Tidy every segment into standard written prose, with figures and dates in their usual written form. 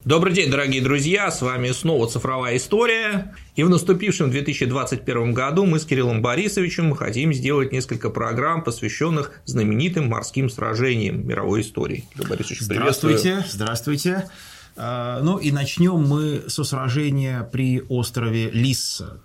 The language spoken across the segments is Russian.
Добрый день, дорогие друзья, с вами снова «Цифровая история», и в наступившем 2021 году мы с Кириллом Борисовичем хотим сделать несколько программ, посвященных знаменитым морским сражениям мировой истории. Кирилл Борисович, приветствую. Здравствуйте. Ну и начнем мы со сражения при острове Лисса,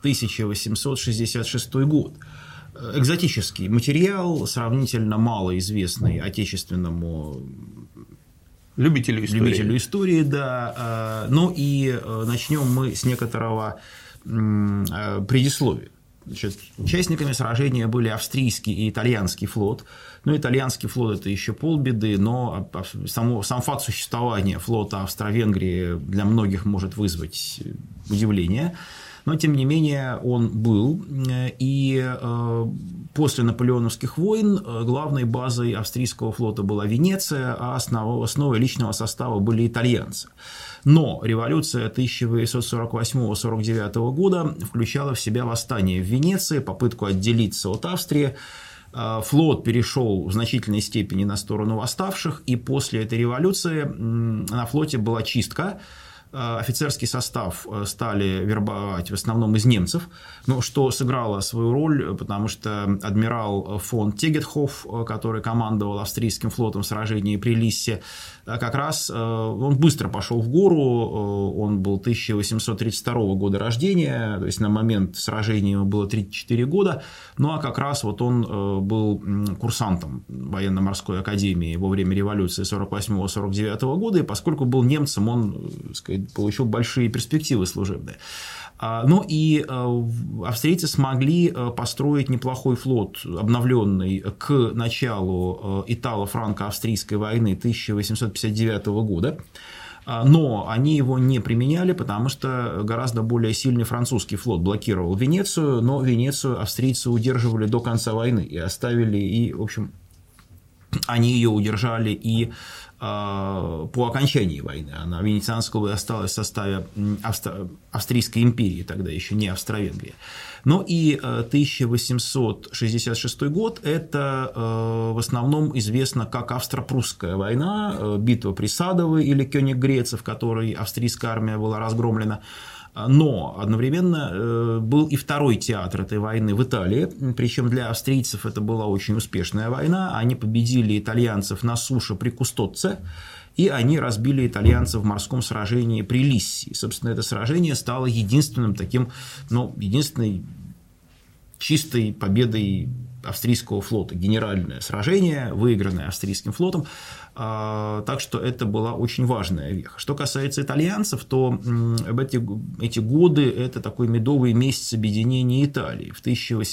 1866 год. Экзотический материал, сравнительно малоизвестный отечественному любителю истории, да. Ну и начнем мы с некоторого предисловия. Значит, участниками сражения были австрийский и итальянский флот. Ну, итальянский флот – это еще полбеды, но сам факт существования флота Австро-Венгрии для многих может вызвать удивление. Но, тем не менее, он был, и после наполеоновских войн главной базой австрийского флота была Венеция, а основой личного состава были итальянцы. Но революция 1848-49 года включала в себя восстание в Венеции, попытку отделиться от Австрии. Флот перешел в значительной степени на сторону восставших, и после этой революции на флоте была чистка. Офицерский состав стали вербовать в основном из немцев, но что сыграло свою роль, потому что адмирал фон Тегетхоф, который командовал австрийским флотом в сражении при Лиссе, как раз он быстро пошел в гору, он был 1832 года рождения, то есть на момент сражения ему было 34 года, ну а как раз вот он был курсантом военно-морской академии во время революции 48-49 года, и поскольку был немцем, он, так сказать, получил большие перспективы служебные. Ну и австрийцы смогли построить неплохой флот, обновленный к началу итало-франко-австрийской войны 1859 года. Но они его не применяли, потому что гораздо более сильный французский флот блокировал Венецию, но Венецию австрийцы удерживали до конца войны и оставили, и, в общем, они ее удержали и по окончании войны. Она венецианская осталась в составе Австрийской империи, тогда еще не Австро-Венгрии. Ну и 1866 год – это в основном известно как Австро-Прусская война, битва при Садово или Кёниггреце, в которой австрийская армия была разгромлена. Но одновременно был и второй театр этой войны в Италии, причем для австрийцев это была очень успешная война. Они победили итальянцев на суше при Кустоце, и они разбили итальянцев в морском сражении при Лиссе. И, собственно, это сражение стало единственным таким, единственной чистой победой австрийского флота. Генеральное сражение, выигранное австрийским флотом. Так что это была очень важная веха. Что касается итальянцев, то эти годы – это такой медовый месяц объединения Италии. В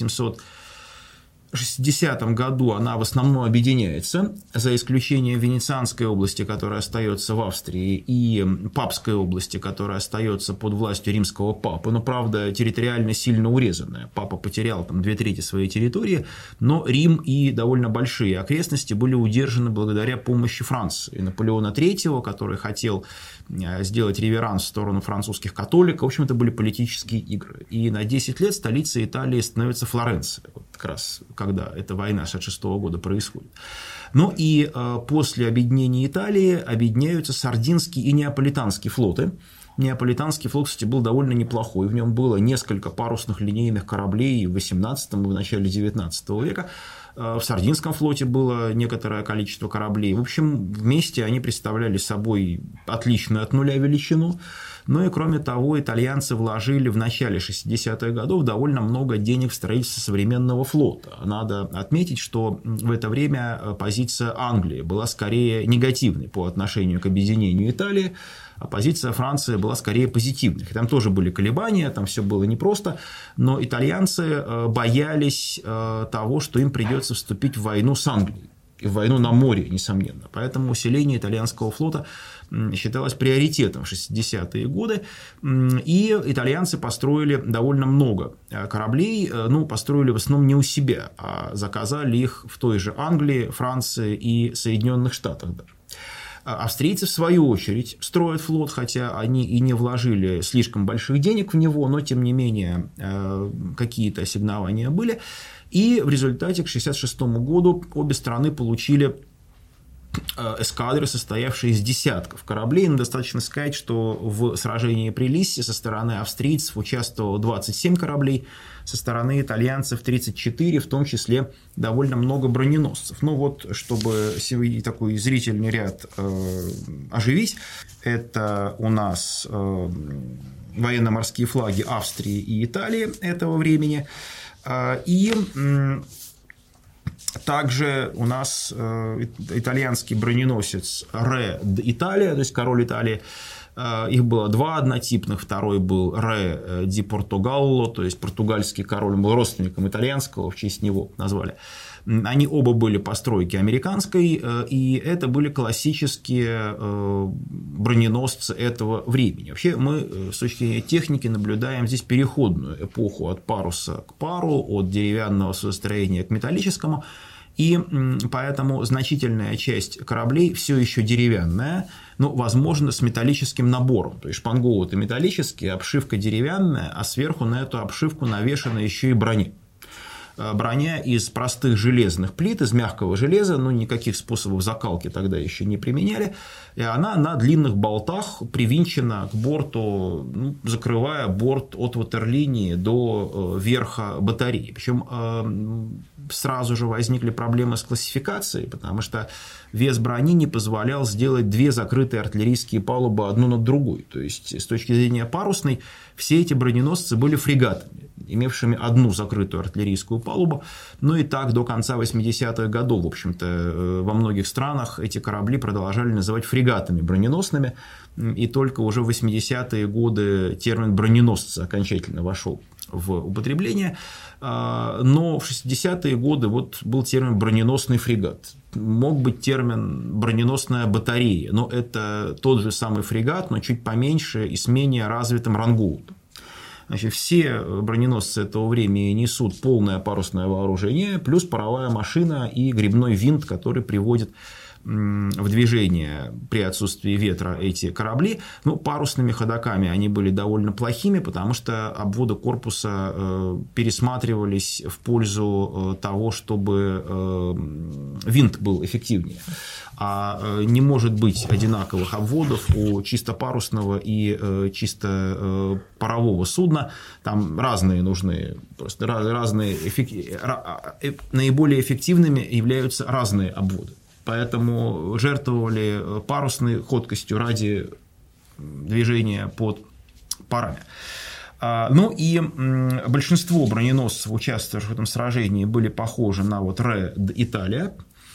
1860 году она в основном объединяется, за исключением Венецианской области, которая остается в Австрии, и Папской области, которая остается под властью римского папы, но, правда, территориально сильно урезанная. Папа потерял там 2/3 своей территории, но Рим и довольно большие окрестности были удержаны благодаря помощи Франции. Наполеона III, который хотел сделать реверанс в сторону французских католиков, в общем, это были политические игры. И на 10 лет столицей Италии становится Флоренция, вот как раз когда эта война 1966 года происходит. Ну и после объединения Италии объединяются Сардинский и Неаполитанский флоты. Неаполитанский флот, кстати, был довольно неплохой, в нем было несколько парусных линейных кораблей в XVIII и в начале XIX века. В Сардинском флоте было некоторое количество кораблей. В общем, вместе они представляли собой отличную от нуля величину. Ну и, кроме того, итальянцы вложили в начале 60-х годов довольно много денег в строительство современного флота. Надо отметить, что в это время позиция Англии была скорее негативной по отношению к объединению Италии, а позиция Франции была скорее позитивной. Там тоже были колебания, там все было непросто, но итальянцы боялись того, что им придется вступить в войну с Англией. И в войну на море, несомненно. Поэтому усиление итальянского флота считалось приоритетом в 60-е годы. И итальянцы построили довольно много кораблей, построили в основном не у себя, а заказали их в той же Англии, Франции и Соединенных Штатах даже. Австрийцы, в свою очередь, строят флот, хотя они и не вложили слишком больших денег в него, но, тем не менее, какие-то ассигнования были. И в результате к 1966 году обе страны получили эскадры, состоявшие из десятков кораблей. Но достаточно сказать, что в сражении при Лиссе со стороны австрийцев участвовало 27 кораблей, со стороны итальянцев 34, в том числе довольно много броненосцев. Ну вот, чтобы такой зрительный ряд оживить, это у нас военно-морские флаги Австрии и Италии этого времени. И также у нас итальянский броненосец Ре Италия, то есть король Италии. Их было два однотипных. Второй был Ре ди Португалло, то есть португальский король, он был родственником итальянского, в честь него назвали. Они оба были постройки американской, и это были классические броненосцы этого времени. Вообще мы с точки зрения техники наблюдаем здесь переходную эпоху от паруса к пару, от деревянного судостроения к металлическому, и поэтому значительная часть кораблей все еще деревянная, но, возможно, с металлическим набором. То есть шпангоуты металлические, обшивка деревянная, а сверху на эту обшивку навешана еще и броня. Броня из простых железных плит, из мягкого железа, но никаких способов закалки тогда еще не применяли, и она на длинных болтах привинчена к борту, закрывая борт от ватерлинии до верха батареи. Причем сразу же возникли проблемы с классификацией, потому что вес брони не позволял сделать две закрытые артиллерийские палубы одну над другой. То есть, с точки зрения парусной, все эти броненосцы были фрегатами, имевшими одну закрытую артиллерийскую палубу. Но и так до конца 80-х годов, в общем-то, во многих странах эти корабли продолжали называть фрегатами броненосными. И только уже в 80-е годы термин «броненосцы» окончательно вошел в употребление. Но в 60-е годы вот был термин «броненосный фрегат». Мог быть термин «броненосная батарея», но это тот же самый фрегат, но чуть поменьше и с менее развитым рангоутом. Значит, все броненосцы этого времени несут полное парусное вооружение, плюс паровая машина и гребной винт, который приводит в движение при отсутствии ветра эти корабли. Ну, парусными ходоками они были довольно плохими, потому что обводы корпуса пересматривались в пользу того, чтобы винт был эффективнее. А не может быть одинаковых обводов у чисто парусного и чисто парового судна. Там разные нужны, просто разные наиболее эффективными являются разные обводы. Поэтому жертвовали парусной ходкостью ради движения под парами. Ну и большинство броненосцев, участвовавших в этом сражении, были похожи на вот Ре Италия,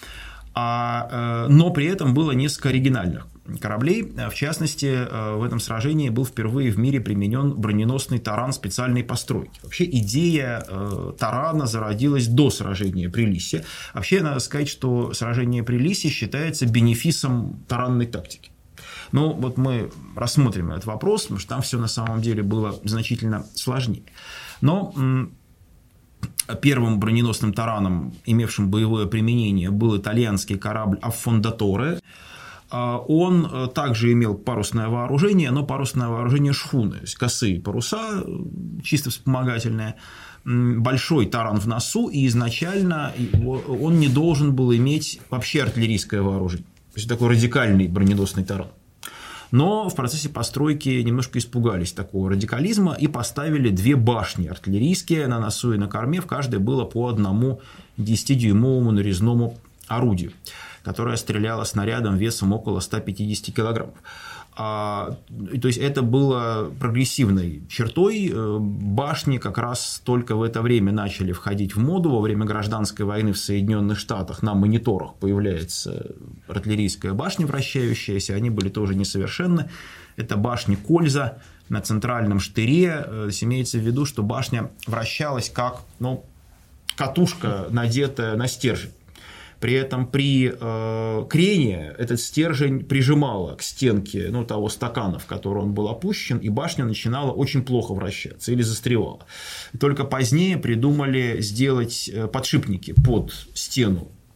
но при этом было несколько оригинальных кораблей. В частности, в этом сражении был впервые в мире применен броненосный таран специальной постройки. Вообще идея тарана зародилась до сражения при Лиссе. Вообще, надо сказать, что сражение при Лиссе считается бенефисом таранной тактики. Но вот мы рассмотрим этот вопрос, потому что там все на самом деле было значительно сложнее. Но первым броненосным тараном, имевшим боевое применение, был итальянский корабль «Аффондаторе». Он также имел парусное вооружение, но парусное вооружение шхуны, то есть косые паруса, чисто вспомогательные, большой таран в носу, и изначально он не должен был иметь вообще артиллерийское вооружение. То есть такой радикальный броненосный таран. Но в процессе постройки немножко испугались такого радикализма и поставили две башни артиллерийские на носу и на корме. В каждой было по одному 10-дюймовому нарезному орудию, которое стреляло снарядом весом около 150 килограммов. То есть это было прогрессивной чертой. Башни как раз только в это время начали входить в моду. Во время гражданской войны в Соединенных Штатах на мониторах появляется артиллерийская башня вращающаяся. Они были тоже несовершенны. Это башни Кольза на центральном штыре. Имеется в виду, что башня вращалась как катушка, надетая на стержень. При этом при крене этот стержень прижимало к стенке того стакана, в который он был опущен, и башня начинала очень плохо вращаться или застревала. И только позднее придумали сделать подшипники под стену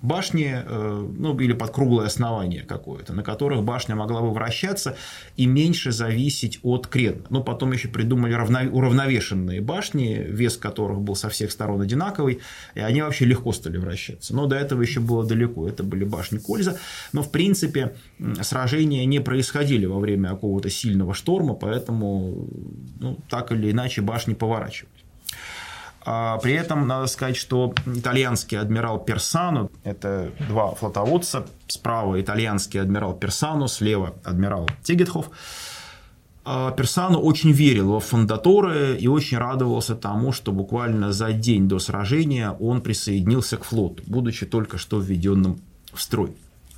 башни, ну, или под круглое основание какое-то, на которых башня могла бы вращаться и меньше зависеть от крена. Но потом еще придумали уравновешенные башни, вес которых был со всех сторон одинаковый, и они вообще легко стали вращаться. Но до этого еще было далеко. Это были башни Кольза. Но, в принципе, сражения не происходили во время какого-то сильного шторма, поэтому, ну, так или иначе башни поворачивались. При этом надо сказать, что итальянский адмирал Персано, это два флотоводца, справа итальянский адмирал Персано, слева адмирал Тегетхоф. Персано очень верил во Фондаторе и очень радовался тому, что буквально за день до сражения он присоединился к флоту, будучи только что введенным в строй.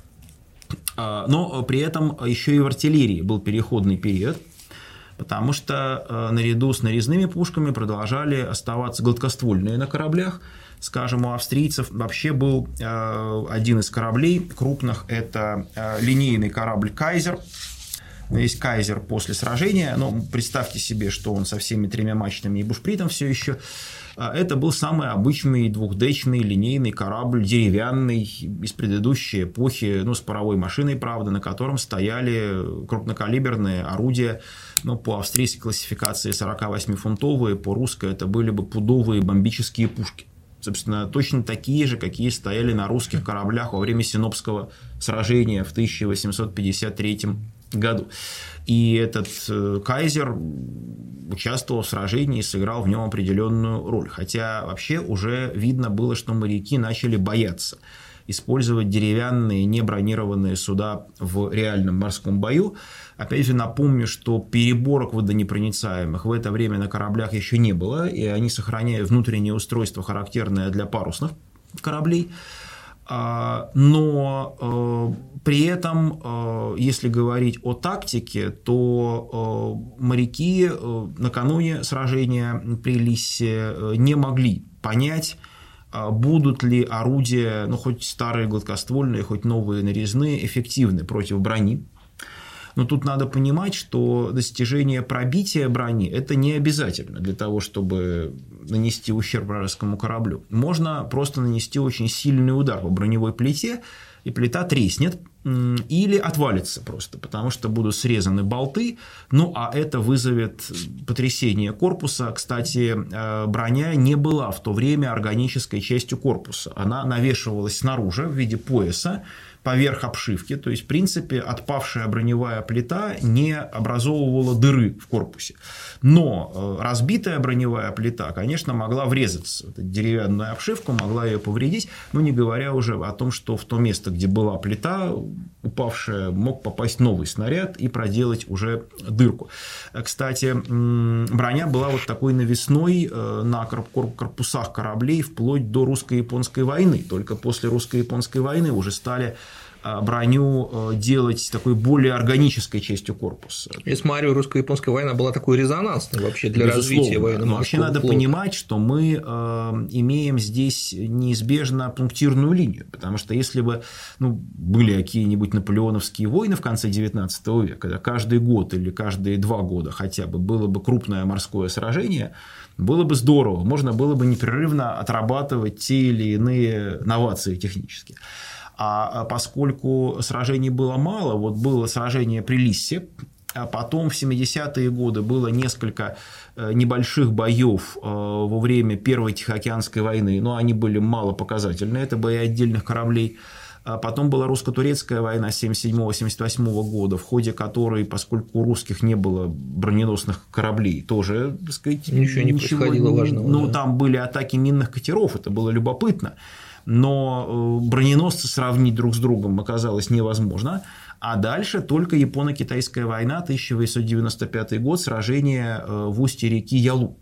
Но при этом еще и в артиллерии был переходный период, потому что наряду с нарезными пушками продолжали оставаться гладкоствольные на кораблях. Скажем, у австрийцев вообще был один из кораблей крупных, это линейный корабль «Кайзер». Есть «Кайзер» после сражения, но представьте себе, что он со всеми тремя мачтами и бушпритом все еще. Это был самый обычный двухдечный линейный корабль, деревянный, из предыдущей эпохи, ну, с паровой машиной, правда, на котором стояли крупнокалиберные орудия, ну, по австрийской классификации 48-фунтовые, по русской это были бы пудовые бомбические пушки. Собственно, точно такие же, какие стояли на русских кораблях во время Синопского сражения в 1853 году. И этот «Кайзер» участвовал в сражении и сыграл в нем определенную роль. Хотя вообще уже видно было, что моряки начали бояться использовать деревянные небронированные суда в реальном морском бою. Опять же, напомню, что переборок водонепроницаемых в это время на кораблях еще не было, и они сохраняют внутреннее устройство, характерное для парусных кораблей. Но при этом, если говорить о тактике, то моряки накануне сражения при Лиссе не могли понять, будут ли орудия, ну, хоть старые гладкоствольные, хоть новые нарезные, эффективны против брони. Но тут надо понимать, что достижение пробития брони – это не обязательно для того, чтобы нанести ущерб вражескому кораблю. Можно просто нанести очень сильный удар по броневой плите, и плита треснет или отвалится просто, потому что будут срезаны болты, ну, а это вызовет потрясение корпуса. Кстати, броня не была в то время органической частью корпуса, она навешивалась снаружи в виде пояса, поверх обшивки, то есть, в принципе, отпавшая броневая плита не образовывала дыры в корпусе. Но разбитая броневая плита, конечно, могла врезаться в эту деревянную обшивку, могла ее повредить, но не говоря уже о том, что в то место, где была плита, упавшая, мог попасть новый снаряд и проделать уже дырку. Кстати, броня была вот такой навесной на корпусах кораблей вплоть до русско-японской войны. Только после русско-японской войны уже стали броню делать такой более органической частью корпуса. Я смотрю, русско-японская война была такой резонансной вообще для развития военно-морского вообще надо флота. понимать, что мы имеем здесь неизбежно пунктирную линию, потому что если бы были какие-нибудь наполеоновские войны в конце XIX века, когда каждый год или каждые 2 года хотя бы было бы крупное морское сражение, было бы здорово, можно было бы непрерывно отрабатывать те или иные новации технические. А поскольку сражений было мало, вот было сражение при Лиссе, а потом в 70-е годы было несколько небольших боев во время Первой Тихоокеанской войны, но они были малопоказательны, это бои отдельных кораблей. Потом была русско-турецкая война 1977-1978 года, в ходе которой, поскольку у русских не было броненосных кораблей, тоже, так сказать, ничего не происходило важного. Ну, да. Там были атаки минных катеров, это было любопытно. Но броненосцы сравнить друг с другом оказалось невозможно. А дальше только Японо-Китайская война, 1895 год, сражение в устье реки Ялу.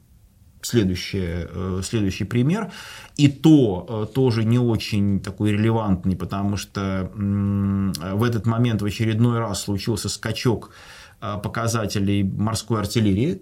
Следующий пример. И то тоже не очень такой релевантный, потому что в этот момент в очередной раз случился скачок показателей морской артиллерии.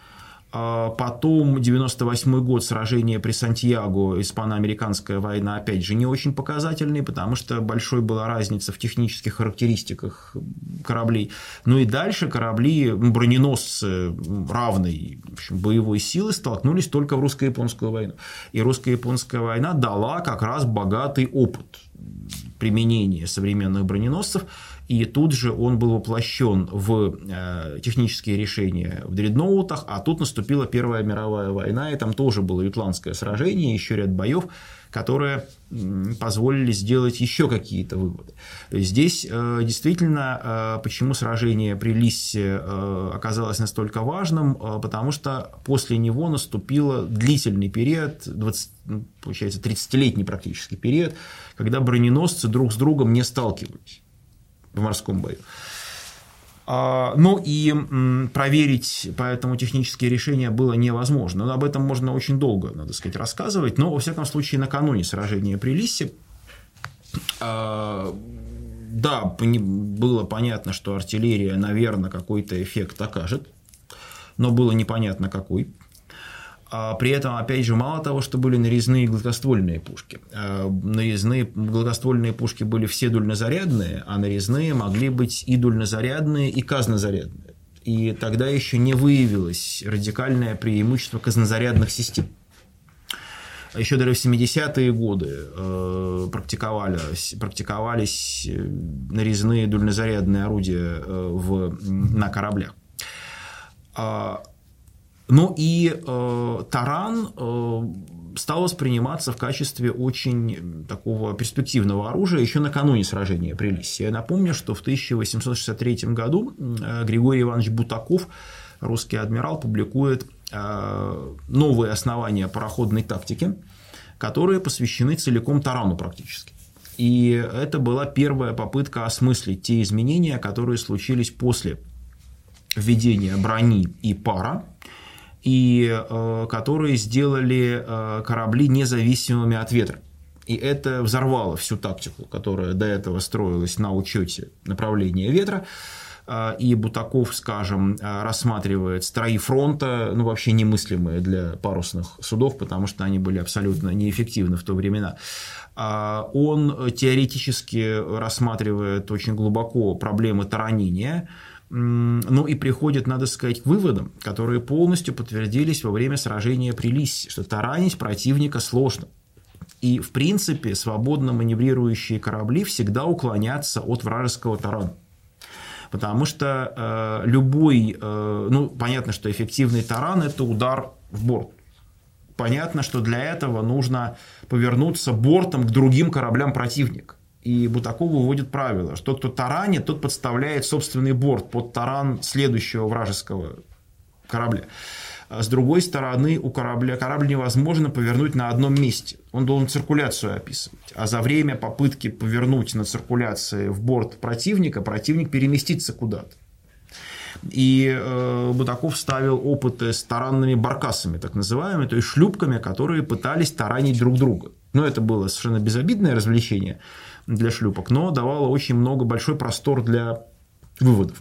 Потом 1998 год, сражение при Сантьяго, испано-американская война, опять же, не очень показательный, потому что большой была разница в технических характеристиках кораблей. Ну и дальше корабли, броненосцы равной, в общем, боевой силы столкнулись только в русско-японскую войну. И русско-японская война дала как раз богатый опыт применение современных броненосцев, и тут же он был воплощен в технические решения в дредноутах, а тут наступила Первая мировая война, и там тоже было Ютландское сражение, еще ряд боев, которые позволили сделать еще какие-то выводы. Здесь действительно, почему сражение при Лиссе оказалось настолько важным, потому что после него наступил длительный период, получается 30-летний практически период, когда броненосцы друг с другом не сталкивались в морском бою. Ну и проверить поэтому технические решения было невозможно. Но об этом можно очень долго, надо сказать, рассказывать. Но, во всяком случае, накануне сражения при Лиссе, да, было понятно, что артиллерия, наверное, какой-то эффект окажет, но было непонятно какой. При этом, опять же, мало того, что были нарезные гладкоствольные пушки. Нарезные гладкоствольные пушки были все дульнозарядные, а нарезные могли быть и дульнозарядные, и казнозарядные. И тогда еще не выявилось радикальное преимущество казнозарядных систем. Еще даже в 70-е годы практиковались нарезные дульнозарядные орудия на кораблях. Ну и таран стал восприниматься в качестве очень такого перспективного оружия еще накануне сражения при Лиссе. Я напомню, что в 1863 году Григорий Иванович Бутаков, русский адмирал, публикует новые основания пароходной тактики, которые посвящены целиком тарану практически. И это была первая попытка осмыслить те изменения, которые случились после введения брони и пара, и которые сделали корабли независимыми от ветра. И это взорвало всю тактику, которая до этого строилась на учете направления ветра. И Бутаков, скажем, рассматривает строи фронта, ну, вообще немыслимые для парусных судов, потому что они были абсолютно неэффективны в то времена. Он теоретически рассматривает очень глубоко проблемы таранения, ну и приходит, надо сказать, к выводам, которые полностью подтвердились во время сражения при Лиссе, что таранить противника сложно. И, в принципе, свободно маневрирующие корабли всегда уклонятся от вражеского тарана. Потому что любой, ну, понятно, что эффективный таран – это удар в борт. Понятно, что для этого нужно повернуться бортом к другим кораблям противника. И Бутаков выводит правило, что кто таранит, тот подставляет собственный борт под таран следующего вражеского корабля. С другой стороны, у корабль невозможно повернуть на одном месте. Он должен циркуляцию описывать. А за время попытки повернуть на циркуляции в борт противника, противник переместится куда-то. И Бутаков ставил опыты с таранными баркасами, так называемыми, то есть шлюпками, которые пытались таранить друг друга. Но это было совершенно безобидное развлечение для шлюпок, но давало очень большой простор для выводов.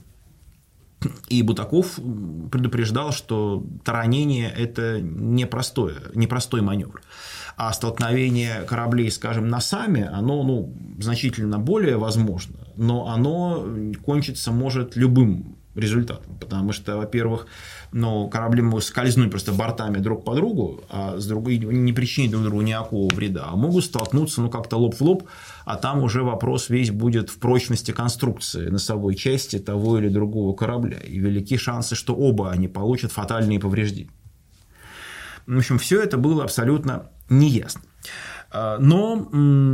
И Бутаков предупреждал, что таранение – это непростой маневр. А столкновение кораблей, скажем, носами, оно значительно более возможно, но оно кончиться может любым результатом. Потому что, во-первых, корабли могут скользнуть просто бортами друг по другу, а с другой не причинить друг другу никакого вреда, а могут столкнуться как-то лоб в лоб, а там уже вопрос весь будет в прочности конструкции носовой части того или другого корабля. И велики шансы, что оба они получат фатальные повреждения. В общем, все это было абсолютно неясно. Но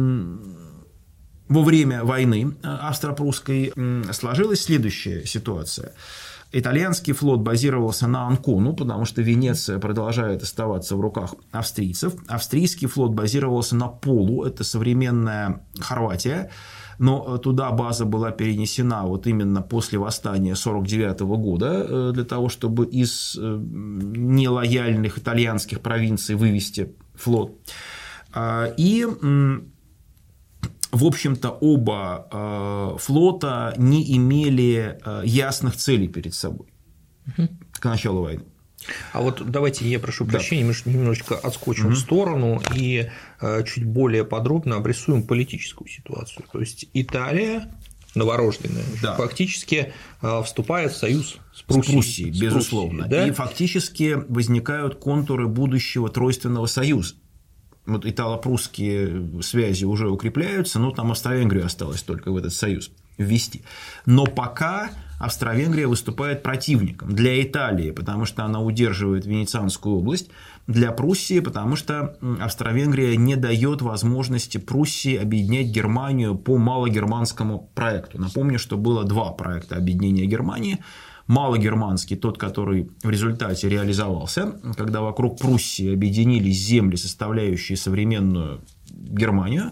во время войны австро-прусской сложилась следующая ситуация. Итальянский флот базировался на Анкону, потому что Венеция продолжает оставаться в руках австрийцев. Австрийский флот базировался на Полу, это современная Хорватия, но туда база была перенесена вот именно после восстания 1949 года для того, чтобы из нелояльных итальянских провинций вывести флот. И в общем-то, оба флота не имели ясных целей перед собой к началу войны. А вот давайте, я прошу прощения, мы немножечко отскочим в сторону и чуть более подробно обрисуем политическую ситуацию. То есть Италия, новорожденная, фактически вступает в союз с Пруссией, безусловно. Да? И фактически возникают контуры будущего тройственного союза. вот итало-прусские связи уже укрепляются, но там Австро-Венгрию осталось только в этот союз ввести. Но пока Австро-Венгрия выступает противником для Италии, потому что она удерживает Венецианскую область, для Пруссии, потому что Австро-Венгрия не дает возможности Пруссии объединять Германию по малогерманскому проекту. Напомню, что было два проекта объединения Германии. Малогерманский, тот, который в результате реализовался, когда вокруг Пруссии объединились земли, составляющие современную Германию.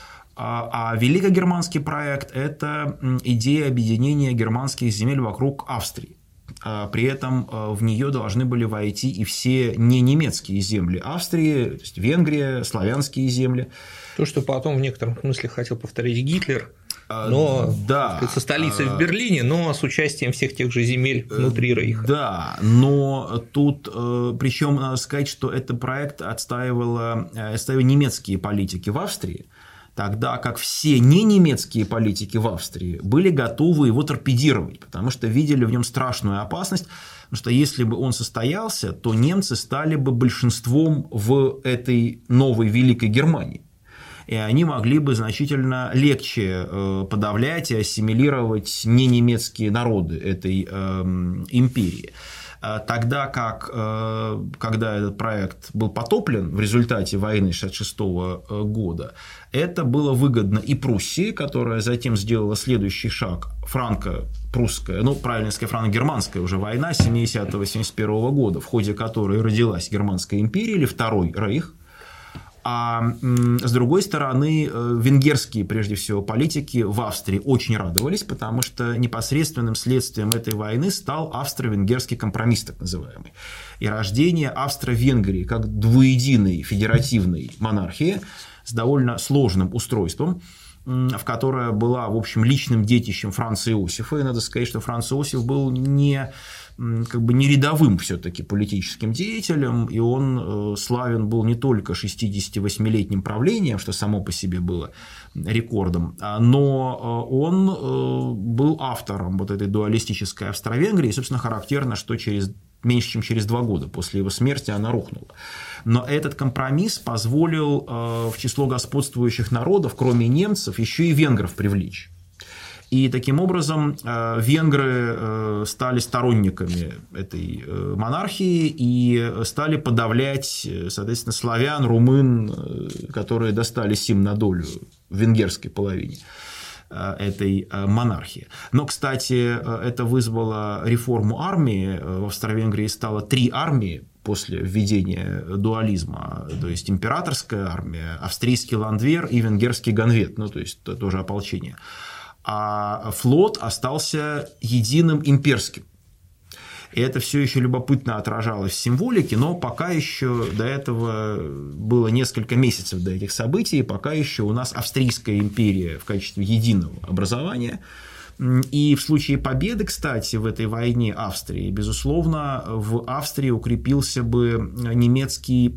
А великогерманский проект – это идея объединения германских земель вокруг Австрии. При этом в нее должны были войти и все не немецкие земли Австрии, то есть Венгрия, славянские земли. То, что потом в некотором смысле хотел повторить Гитлер, но да, со столицей в Берлине, но с участием всех тех же земель внутри Рейха. Да, но тут, причем надо сказать, что этот проект отстаивали немецкие политики в Австрии, тогда как все ненемецкие политики в Австрии были готовы его торпедировать, потому что видели в нем страшную опасность, потому что если бы он состоялся, то немцы стали бы большинством в этой новой Великой Германии. И они могли бы значительно легче подавлять и ассимилировать ненемецкие народы этой империи. Тогда как, когда этот проект был потоплен в результате войны 1966 года, это было выгодно и Пруссии, которая затем сделала следующий шаг, франко-прусская, ну, правильно сказать, франко-германская уже война 70-71 года, в ходе которой родилась Германская империя или Второй Рейх. А с другой стороны, венгерские, прежде всего, политики в Австрии очень радовались, потому что непосредственным следствием этой войны стал австро-венгерский компромисс, так называемый, и рождение Австро-Венгрии как двуединой федеративной монархии с довольно сложным устройством, в которая была, в общем, личным детищем Франца Иосифа. И надо сказать, что Франц Иосиф был не рядовым все-таки политическим деятелем, и он славен был не только 68-летним правлением, что само по себе было рекордом, но он был автором вот этой дуалистической Австро-Венгрии, и, собственно, характерно, что меньше чем через 2 года после его смерти она рухнула. Но этот компромисс позволил в число господствующих народов, кроме немцев, еще и венгров привлечь. И таким образом венгры стали сторонниками этой монархии и стали подавлять, соответственно, славян, румын, которые достались им на долю в венгерской половине этой монархии. Но, кстати, это вызвало реформу армии. В Австро-Венгрии стало 3 армии после введения дуализма, то есть императорская армия, австрийский ландвер и венгерский ганвет, ну, то есть тоже ополчение. А флот остался единым имперским. И это все еще любопытно отражалось в символике, но пока еще до этого было несколько месяцев до этих событий, пока еще у нас Австрийская империя в качестве единого образования. И в случае победы, кстати, в этой войне Австрии, безусловно, в Австрии укрепился бы немецкий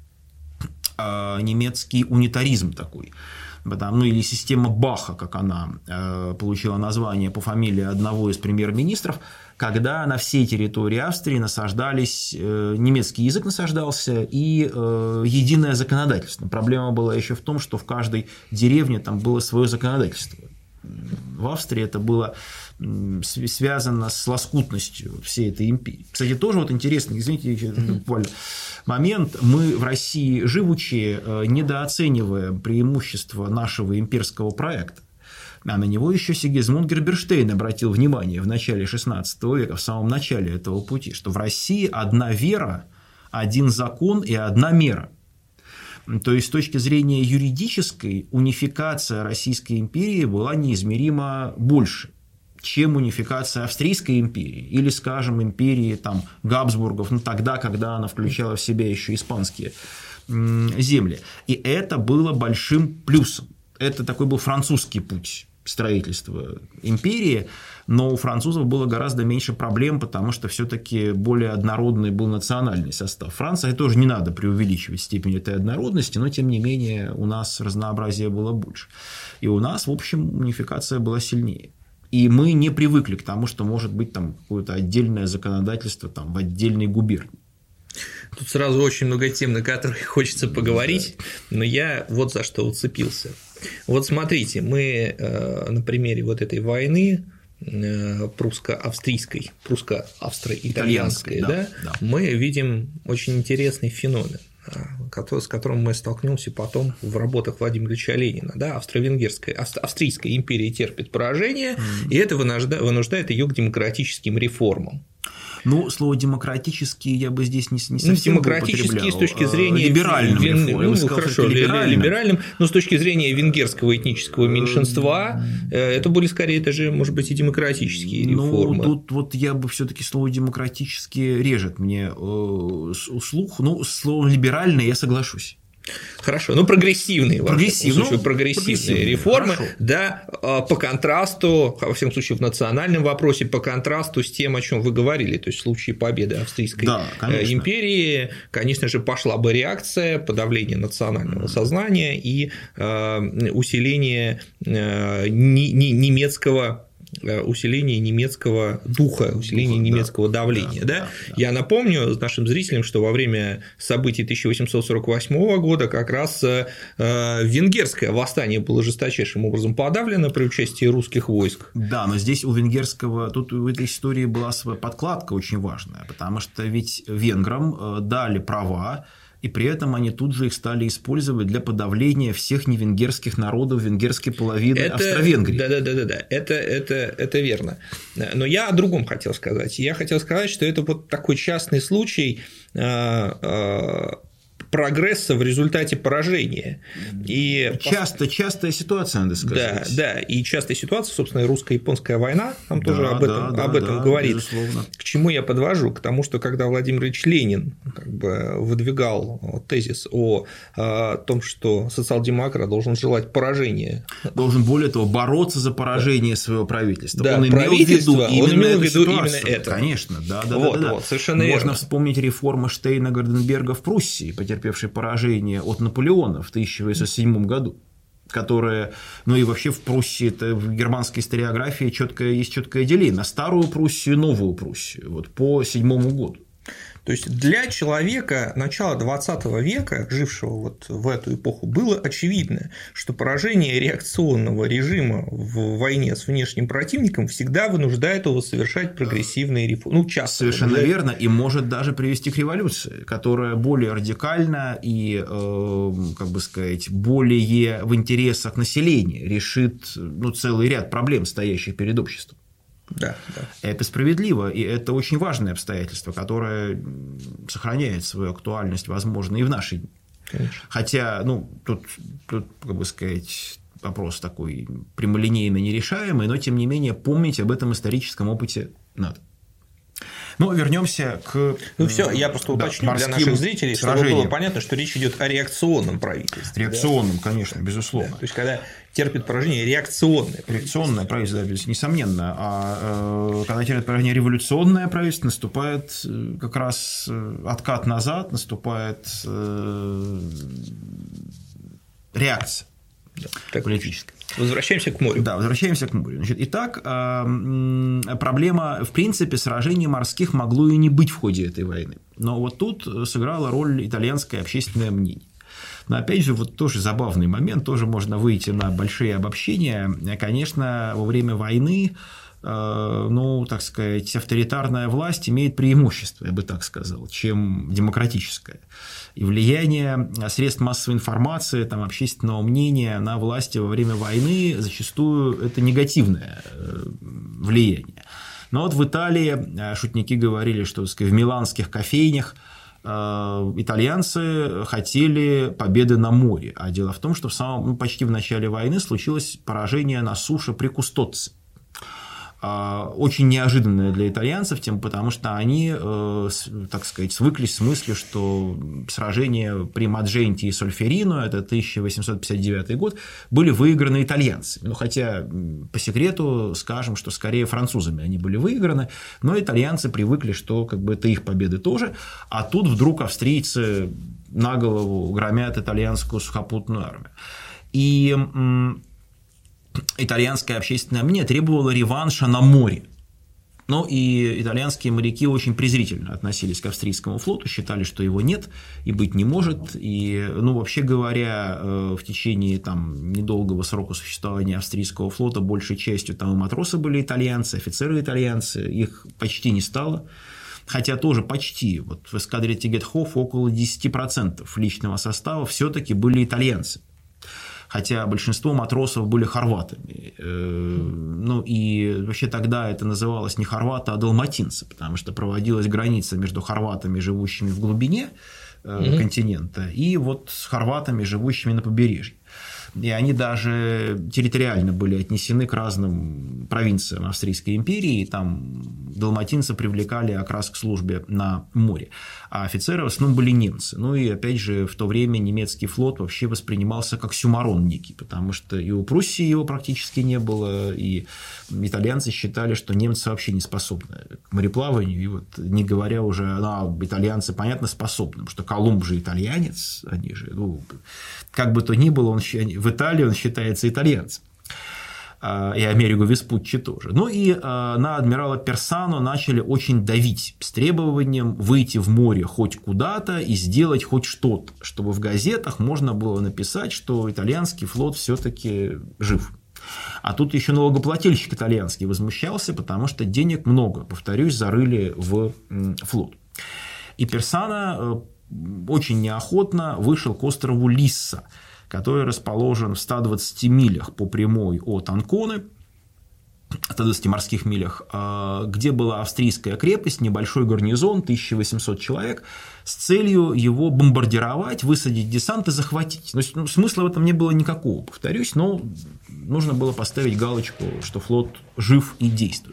унитаризм такой. Ну, или система Баха, как она получила название по фамилии одного из премьер-министров, когда на всей территории Австрии насаждались, немецкий язык насаждался и единое законодательство. Проблема была еще в том, что в каждой деревне там было свое законодательство. В Австрии это было связано с лоскутностью всей этой империи. Кстати, тоже вот интересный, извините, буквально момент. Мы в России, живучи, недооцениваем преимущества нашего имперского проекта. А на него еще Сигизмунд Герберштейн обратил внимание в начале XVI века, в самом начале этого пути, что в России одна вера, один закон и одна мера. То есть, с точки зрения юридической, унификация Российской империи была неизмеримо больше, чем унификация Австрийской империи или, скажем, империи там, Габсбургов, тогда, когда она включала в себя еще испанские земли. И это было большим плюсом. Это такой был французский путь строительства империи, но у французов было гораздо меньше проблем, потому что все-таки более однородный был национальный состав Франции. Тоже не надо преувеличивать степень этой однородности, но тем не менее у нас разнообразия было больше. И у нас, в общем, унификация была сильнее. И мы не привыкли к тому, что может быть там какое-то отдельное законодательство там, в отдельной губернии. Тут сразу очень много тем, на которые хочется поговорить, но я вот за что уцепился. Вот смотрите, мы на примере вот этой войны прусско-австрийской, прусско-австро-итальянской, да, мы видим очень интересный феномен, с которым мы столкнемся потом в работах Владимира Ильича Ленина. Да, Австрийская империя терпит поражение, и это вынуждает ее к демократическим реформам. Ну, слово «демократический» я бы здесь не совсем демократический с точки зрения либеральным либеральным, но с точки зрения венгерского этнического меньшинства это были скорее даже, может быть, и демократические реформы. Ну, тут вот я бы все-таки слово «демократический» режет мне слух, но с словом «либеральный» я соглашусь. Хорошо, ну прогрессивные реформы, хорошо. Да, по контрасту, во всяком случае, в национальном вопросе, по контрасту с тем, о чем вы говорили, то есть в случае победы Австрийской империи, конечно же, пошла бы реакция, подавление национального сознания и усиление немецкого духа, усиление немецкого давления. Да. Я напомню нашим зрителям, что во время событий 1848 года как раз венгерское восстание было жесточайшим образом подавлено при участии русских войск. Да, но здесь у венгерского, тут в этой истории была своя подкладка очень важная, потому что ведь венграм дали права, и при этом они тут же их стали использовать для подавления всех невенгерских народов венгерской половины Австро-Венгрии. Да, это верно. Но я о другом хотел сказать. Я хотел сказать, что это вот такой частный случай прогресса в результате поражения. И частая ситуация, надо сказать. Да, и частая ситуация, собственно, русско-японская война нам тоже об этом говорит. Безусловно. К чему я подвожу? К тому, что когда Владимир Ильич Ленин выдвигал тезис о том, что социал-демократ должен желать поражения. Должен, более того, бороться за поражение своего правительства. Да, он имел в виду именно это. Конечно, да. Совершенно Можно верно. Вспомнить реформы Штейна-Горденберга в Пруссии, потерпевшей поражение от Наполеона в 1807 году, которая, ну и вообще в Пруссии, это в германской историографии есть четкое деление на Старую Пруссию и Новую Пруссию, вот по 1907 году. То есть для человека начала XX века, жившего вот в эту эпоху, было очевидно, что поражение реакционного режима в войне с внешним противником всегда вынуждает его совершать прогрессивные реформы. Часто. Совершенно верно, и может даже привести к революции, которая более радикальна и, как бы сказать, более в интересах населения решит целый ряд проблем, стоящих перед обществом. Да. Это справедливо, и это очень важное обстоятельство, которое сохраняет свою актуальность, возможно, и в наши дни. Конечно. Хотя, тут, как бы сказать, вопрос такой прямолинейно нерешаемый, но, тем не менее, помнить об этом историческом опыте надо. Но вернемся к. Все, я просто уточню для наших зрителей, чтобы было понятно, что речь идет о реакционном правительстве. Реакционном, конечно, безусловно. Да, то есть, когда терпит поражение реакционное правительство. Реакционное правительство, да, несомненно. А когда терпит поражение революционное правительство, наступает как раз откат назад, наступает реакция политическая. Возвращаемся к морю. Да, возвращаемся к морю. Итак, проблема, в принципе, сражений морских могло и не быть в ходе этой войны. Но вот тут сыграла роль итальянское общественное мнение. Но опять же, вот тоже забавный момент, тоже можно выйти на большие обобщения. Конечно, во время войны, так сказать, авторитарная власть имеет преимущество, я бы так сказал, чем демократическая. И влияние средств массовой информации, общественного мнения на власти во время войны зачастую это негативное влияние. Но вот в Италии шутники говорили, что, так сказать, в миланских кофейнях итальянцы хотели победы на море. А дело в том, что почти в начале войны случилось поражение на суше при Кустоцци. Очень неожиданное для итальянцев, потому что они, так сказать, свыклись с мыслью, что сражения при Мадженте и Сольферино, это 1859 год, были выиграны итальянцами. Хотя, по секрету скажем, что скорее французами они были выиграны, но итальянцы привыкли, что это их победы тоже, а тут вдруг австрийцы на голову громят итальянскую сухопутную армию. И итальянское общественное мнение требовало реванша на море. Но и итальянские моряки очень презрительно относились к австрийскому флоту, считали, что его нет и быть не может. И, вообще говоря, в течение недолгого срока существования австрийского флота большей частью там и матросы были итальянцы, офицеры итальянцы, их почти не стало. Хотя тоже почти. Вот в эскадре Тегетхоф около 10% личного состава все-таки были итальянцы. Хотя большинство матросов были хорватами. И вообще тогда это называлось не хорваты, а далматинцы, потому что проводилась граница между хорватами, живущими в глубине континента, и вот с хорватами, живущими на побережье. И они даже территориально были отнесены к разным провинциям Австрийской империи, и там далматинцы привлекали как раз к службе на море, а офицеры в основном были немцы. И опять же, в то время немецкий флот вообще воспринимался как сюмарон некий, потому что и у Пруссии его практически не было, и итальянцы считали, что немцы вообще не способны к мореплаванию, и вот не говоря уже, итальянцы, понятно, способны, потому что Колумб же итальянец, они же, как бы то ни было, в Италии он считается итальянцем. И Америго Веспуччи тоже. И на адмирала Персано начали очень давить с требованием выйти в море хоть куда-то и сделать хоть что-то, чтобы в газетах можно было написать, что итальянский флот все-таки жив. А тут еще налогоплательщик итальянский возмущался, потому что денег много, повторюсь, зарыли в флот. И Персано очень неохотно вышел к острову Лисса, который расположен в 120 милях по прямой от Анконы, 120 морских милях, где была австрийская крепость, небольшой гарнизон, 1800 человек, с целью его бомбардировать, высадить десант и захватить. Смысла в этом не было никакого, повторюсь, но нужно было поставить галочку, что флот жив и действует.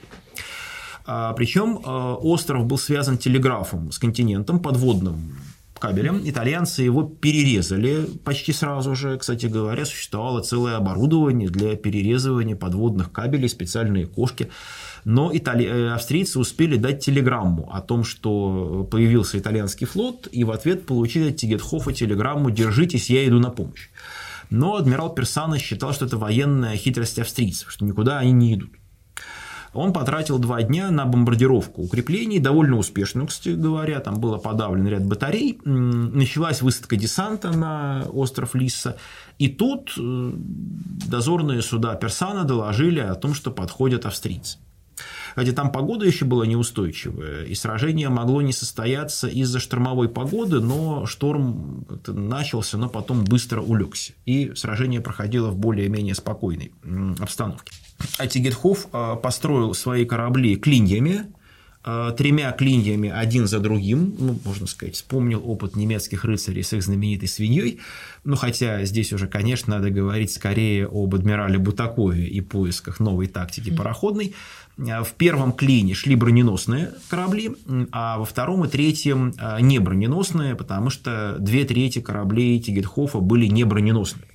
Причем остров был связан телеграфом с континентом, подводным кабелем. Итальянцы его перерезали почти сразу же. Кстати говоря, существовало целое оборудование для перерезывания подводных кабелей, специальные кошки. Но австрийцы успели дать телеграмму о том, что появился итальянский флот, и в ответ получили от Тегетхофа телеграмму «Держитесь, я иду на помощь». Но адмирал Персано считал, что это военная хитрость австрийцев, что никуда они не идут. Он потратил 2 дня на бомбардировку укреплений, довольно успешную, кстати говоря, там было подавлен ряд батарей, началась высадка десанта на остров Лисса, и тут дозорные суда Персано доложили о том, что подходят австрийцы. Хотя там погода еще была неустойчивая, и сражение могло не состояться из-за штормовой погоды, но шторм как-то начался, но потом быстро улегся, и сражение проходило в более-менее спокойной обстановке. А Тегетхоф построил свои корабли клиньями, 3 клиньями один за другим, можно сказать, вспомнил опыт немецких рыцарей с их знаменитой свиньей, хотя здесь уже, конечно, надо говорить скорее об адмирале Бутакове и поисках новой тактики пароходной. В первом клине шли броненосные корабли, а во втором и третьем не броненосные, потому что 2/3 кораблей Тегетхофа были не броненосными.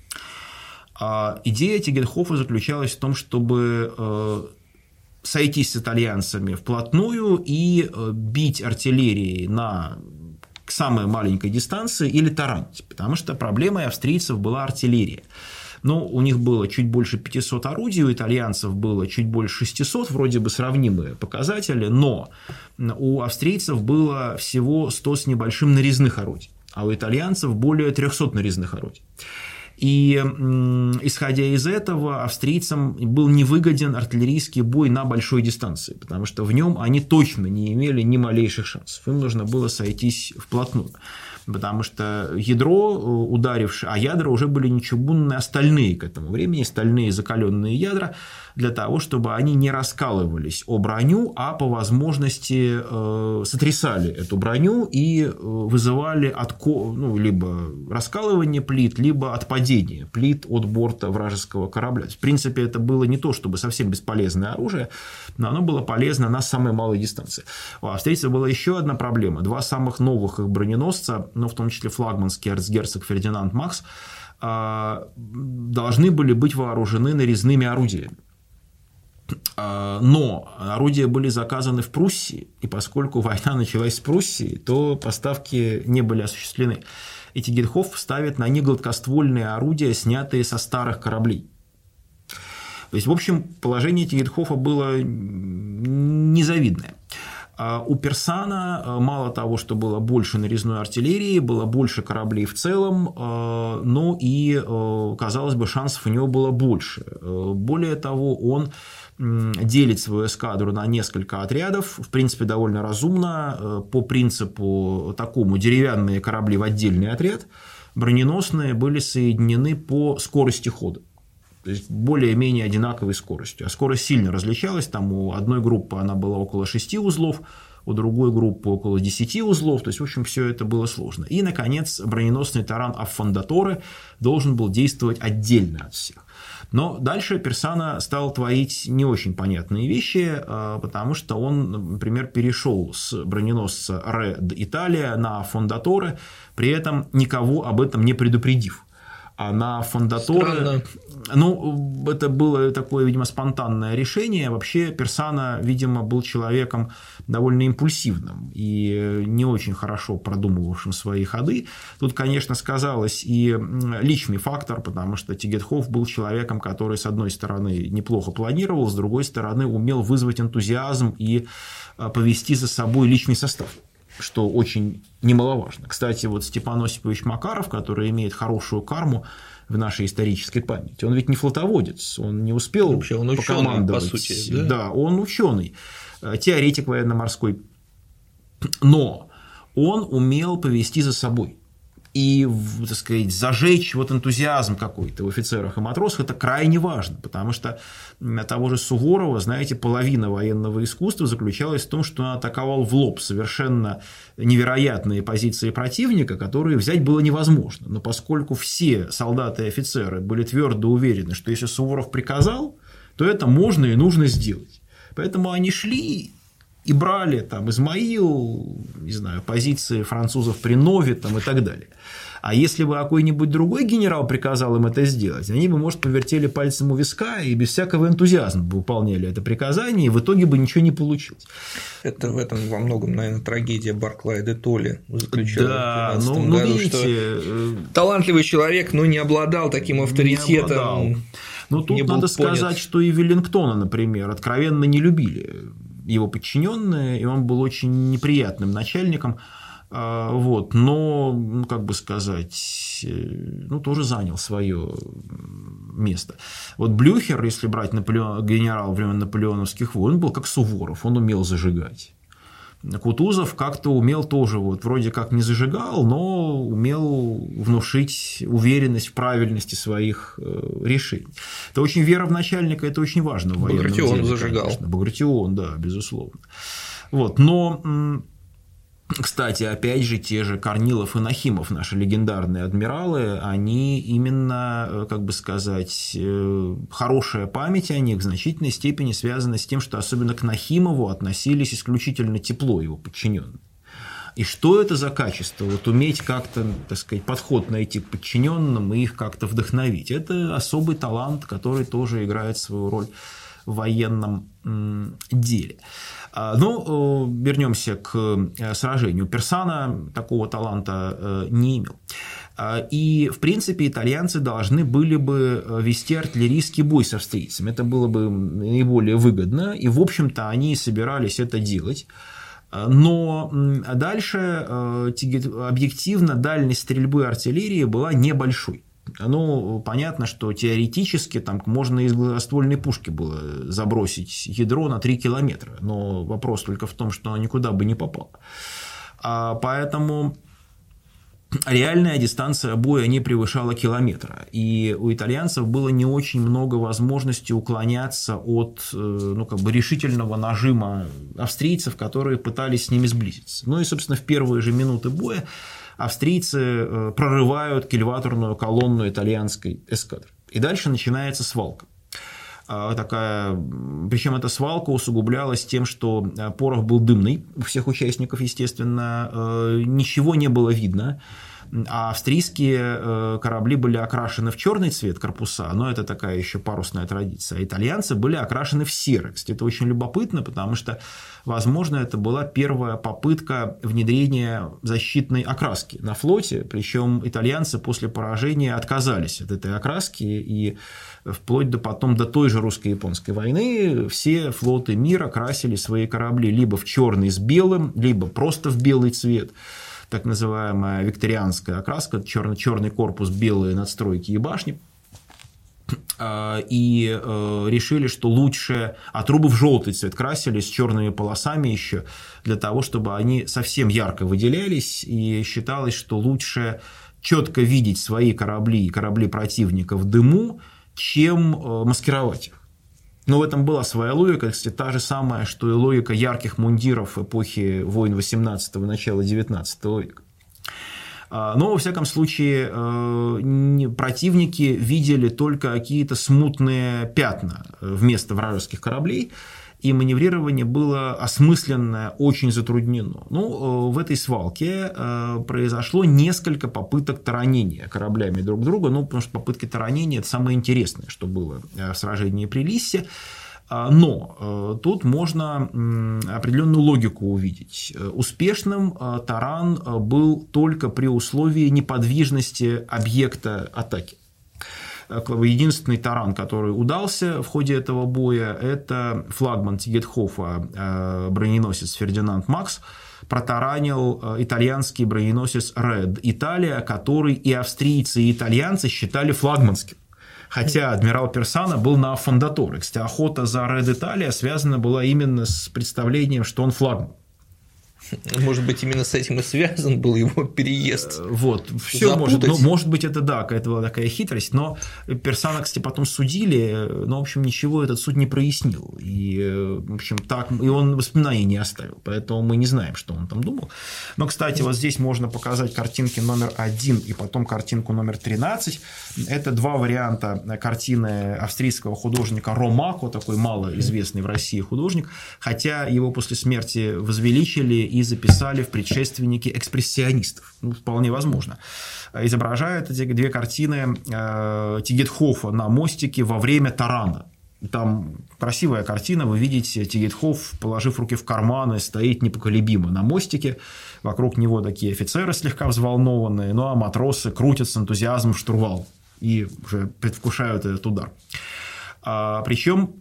Идея Тегетхофа заключалась в том, чтобы сойтись с итальянцами вплотную и бить артиллерией к самой маленькой дистанции или таранить, потому что проблемой австрийцев была артиллерия. У них было чуть больше 500 орудий, у итальянцев было чуть больше 600, вроде бы сравнимые показатели, но у австрийцев было всего 100 с небольшим нарезных орудий, а у итальянцев более 300 нарезных орудий. И, исходя из этого, австрийцам был невыгоден артиллерийский бой на большой дистанции, потому что в нем они точно не имели ни малейших шансов. Им нужно было сойтись вплотную, потому что ядро, ударившее, а ядра уже были не чугунные, а стальные к этому времени, стальные закаленные ядра, для того, чтобы они не раскалывались о броню, а по возможности сотрясали эту броню и вызывали либо раскалывание плит, либо отпадение плит от борта вражеского корабля. В принципе, это было не то, чтобы совсем бесполезное оружие, но оно было полезно на самой малой дистанции. У австрийцев была еще одна проблема. 2 самых новых их броненосца, в том числе флагманский эрцгерцог Фердинанд Макс, должны были быть вооружены нарезными орудиями. Но орудия были заказаны в Пруссии, и поскольку война началась с Пруссии, то поставки не были осуществлены. И Тегетхоф ставит на них гладкоствольные орудия, снятые со старых кораблей. То есть, в общем, положение Тегетхофа было незавидное. У Персана мало того, что было больше нарезной артиллерии, было больше кораблей в целом, но и, казалось бы, шансов у него было больше. Более того, он делит свою эскадру на несколько отрядов, в принципе, довольно разумно, по принципу такому: деревянные корабли в отдельный отряд, броненосные были соединены по скорости хода. То есть более-менее одинаковой скоростью. А скорость сильно различалась. Там у одной группы она была около 6 узлов, у другой группы около 10 узлов. То есть, в общем, все это было сложно. И, наконец, броненосный таран Аффондаторе должен был действовать отдельно от всех. Но дальше Персана стал творить не очень понятные вещи, потому что он, например, перешел с броненосца Ре Италия на Аффондаторе, при этом никого об этом не предупредив. А на Аффондаторе, ну, это было такое, видимо, спонтанное решение. Вообще Персана, видимо, был человеком довольно импульсивным и не очень хорошо продумывавшим свои ходы. Тут, конечно, сказалось и личный фактор, потому что Тегетхоф был человеком, который, с одной стороны, неплохо планировал, с другой стороны, умел вызвать энтузиазм и повести за собой личный состав, что очень немаловажно. Кстати, вот Степан Осипович Макаров, который имеет хорошую карму в нашей исторической памяти, он ведь не флотоводец, он не успел вообще, он покомандовать. Ученый, по сути, да? Да, он ученый, теоретик военно-морской, но он умел повести за собой. И, так сказать, зажечь вот энтузиазм какой-то в офицерах и матросах – это крайне важно, потому что того же Суворова, знаете, половина военного искусства заключалась в том, что он атаковал в лоб совершенно невероятные позиции противника, которые взять было невозможно. Но поскольку все солдаты и офицеры были твердо уверены, что если Суворов приказал, то это можно и нужно сделать. Поэтому они шли и брали там Измаил, не знаю, позиции французов при Нове там, и так далее. А если бы какой-нибудь другой генерал приказал им это сделать, они бы, может, повертели пальцем у виска и без всякого энтузиазма бы выполняли это приказание, и в итоге бы ничего не получилось. Это в этом во многом, наверное, трагедия Барклая де Толли заключалась да, в 12 году, видите, что талантливый человек, но не обладал таким авторитетом. Но тут надо сказать, что и Веллингтона, например, откровенно не любили его подчиненные, и он был очень неприятным начальником, вот, но, как бы сказать, ну, тоже занял свое место. Вот Блюхер, если брать генерал времен наполеоновских войн, был как Суворов, он умел зажигать. Кутузов как-то умел тоже, вот, вроде как не зажигал, но умел внушить уверенность в правильности своих решений. Это очень вера в начальника, это очень важно в военном деле. Багратион зажигал. Конечно. Багратион, да, безусловно. Вот, но, кстати, опять же, те же Корнилов и Нахимов, наши легендарные адмиралы, они именно, как бы сказать, хорошая память о них в значительной степени связана с тем, что особенно к Нахимову относились исключительно тепло его подчиненные. И что это за качество? Вот уметь как-то, так сказать, подход найти к подчиненным и их как-то вдохновить. Это особый талант, который тоже играет свою роль в военном деле. Но вернемся к сражению. Персана такого таланта не имел. И, в принципе, итальянцы должны были бы вести артиллерийский бой с австрийцами. Это было бы наиболее выгодно, и, в общем-то, они собирались это делать. Но дальше объективно дальность стрельбы артиллерии была небольшой. Ну, понятно, что теоретически там можно из гладкоствольной пушки было забросить ядро на 3 километра, но вопрос только в том, что оно никуда бы не попало. Поэтому реальная дистанция боя не превышала километра, и у итальянцев было не очень много возможностей уклоняться от, ну, как бы решительного нажима австрийцев, которые пытались с ними сблизиться. Ну и, собственно, в первые же минуты боя австрийцы прорывают кильваторную колонну итальянской эскадры. И дальше начинается свалка. Причем эта свалка усугублялась тем, что порох был дымный у всех участников, естественно, ничего не было видно. а австрийские корабли были окрашены в черный цвет корпуса, но это такая еще парусная традиция, а итальянцы были окрашены в серый. Кстати, это очень любопытно, потому что, возможно, это была первая попытка внедрения защитной окраски на флоте, причем итальянцы после поражения отказались от этой окраски, и вплоть до потом, до той же русско-японской войны, все флоты мира красили свои корабли либо в черный с белым, либо просто в белый цвет. Так называемая викторианская окраска, черный корпус, белые надстройки и башни. И решили, что лучше, а трубы в желтый цвет красили с черными полосами еще, для того, чтобы они совсем ярко выделялись, и считалось, что лучше четко видеть свои корабли и корабли противника в дыму, чем маскировать их. Но в этом была своя логика, кстати, та же самая, что и логика ярких мундиров эпохи войн XVIII, начала XIX века. Но, во всяком случае, противники видели только какие-то смутные пятна вместо вражеских кораблей, и маневрирование было осмысленное, очень затруднено. Ну, в этой свалке произошло несколько попыток таранения кораблями друг друга, ну, потому что попытки таранения – это самое интересное, что было в сражении при Лиссе. Но тут можно определенную логику увидеть. Успешным таран был только при условии неподвижности объекта атаки. Единственный таран, который удался в ходе этого боя, это флагман Тигетхофа, броненосец Фердинанд Макс, протаранил итальянский броненосец Ред Италия, который и австрийцы, и итальянцы считали флагманским. Хотя адмирал Персана был на Аффондаторе. Кстати, охота за Ред Италия связана была именно с представлением, что он флагман. Может быть, именно с этим и связан был его переезд. Вот, все может быть, это да, какая-то была такая хитрость, но Персана, кстати, потом судили, но, в общем, ничего этот суд не прояснил. И, в общем, так, и он воспоминаний не оставил, поэтому мы не знаем, что он там думал. Но, кстати, вот здесь можно показать картинки номер 1 и потом картинку номер 13. Это два варианта картины австрийского художника Ромако, такой малоизвестный в России художник, хотя его после смерти возвеличили и записали в предшественники экспрессионистов. Ну, вполне возможно. Изображают эти две картины Тигетхофа на мостике во время тарана. Там красивая картина, вы видите, Тигетхоф, положив руки в карманы, стоит непоколебимо на мостике, вокруг него такие офицеры слегка взволнованные, ну а матросы крутят с энтузиазмом штурвал и уже предвкушают этот удар. Причем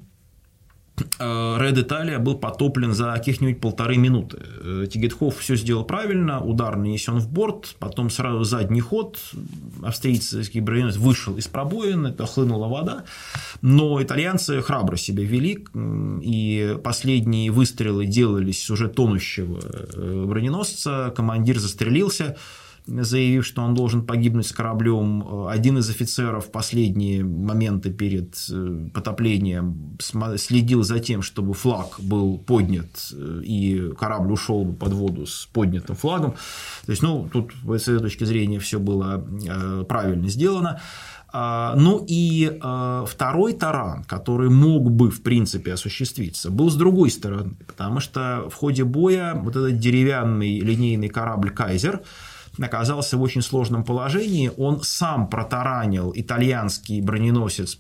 Ред Италия был потоплен за каких-нибудь 1,5 минуты. Тигетхоф все сделал правильно, удар нанесен в борт, потом сразу задний ход, австрийский броненосец вышел из пробоин, это хлынула вода, но итальянцы храбро себя вели, и последние выстрелы делались с уже тонущего броненосца, командир застрелился, заявив, что он должен погибнуть с кораблем. Один из офицеров в последние моменты перед потоплением следил за тем, чтобы флаг был поднят и корабль ушел под воду с поднятым флагом. То есть, ну, тут с этой точки зрения все было правильно сделано. Ну и второй таран, который мог бы, в принципе, осуществиться, был с другой стороны, потому что в ходе боя вот этот деревянный линейный корабль «Кайзер» оказался в очень сложном положении. Он сам протаранил итальянский броненосец,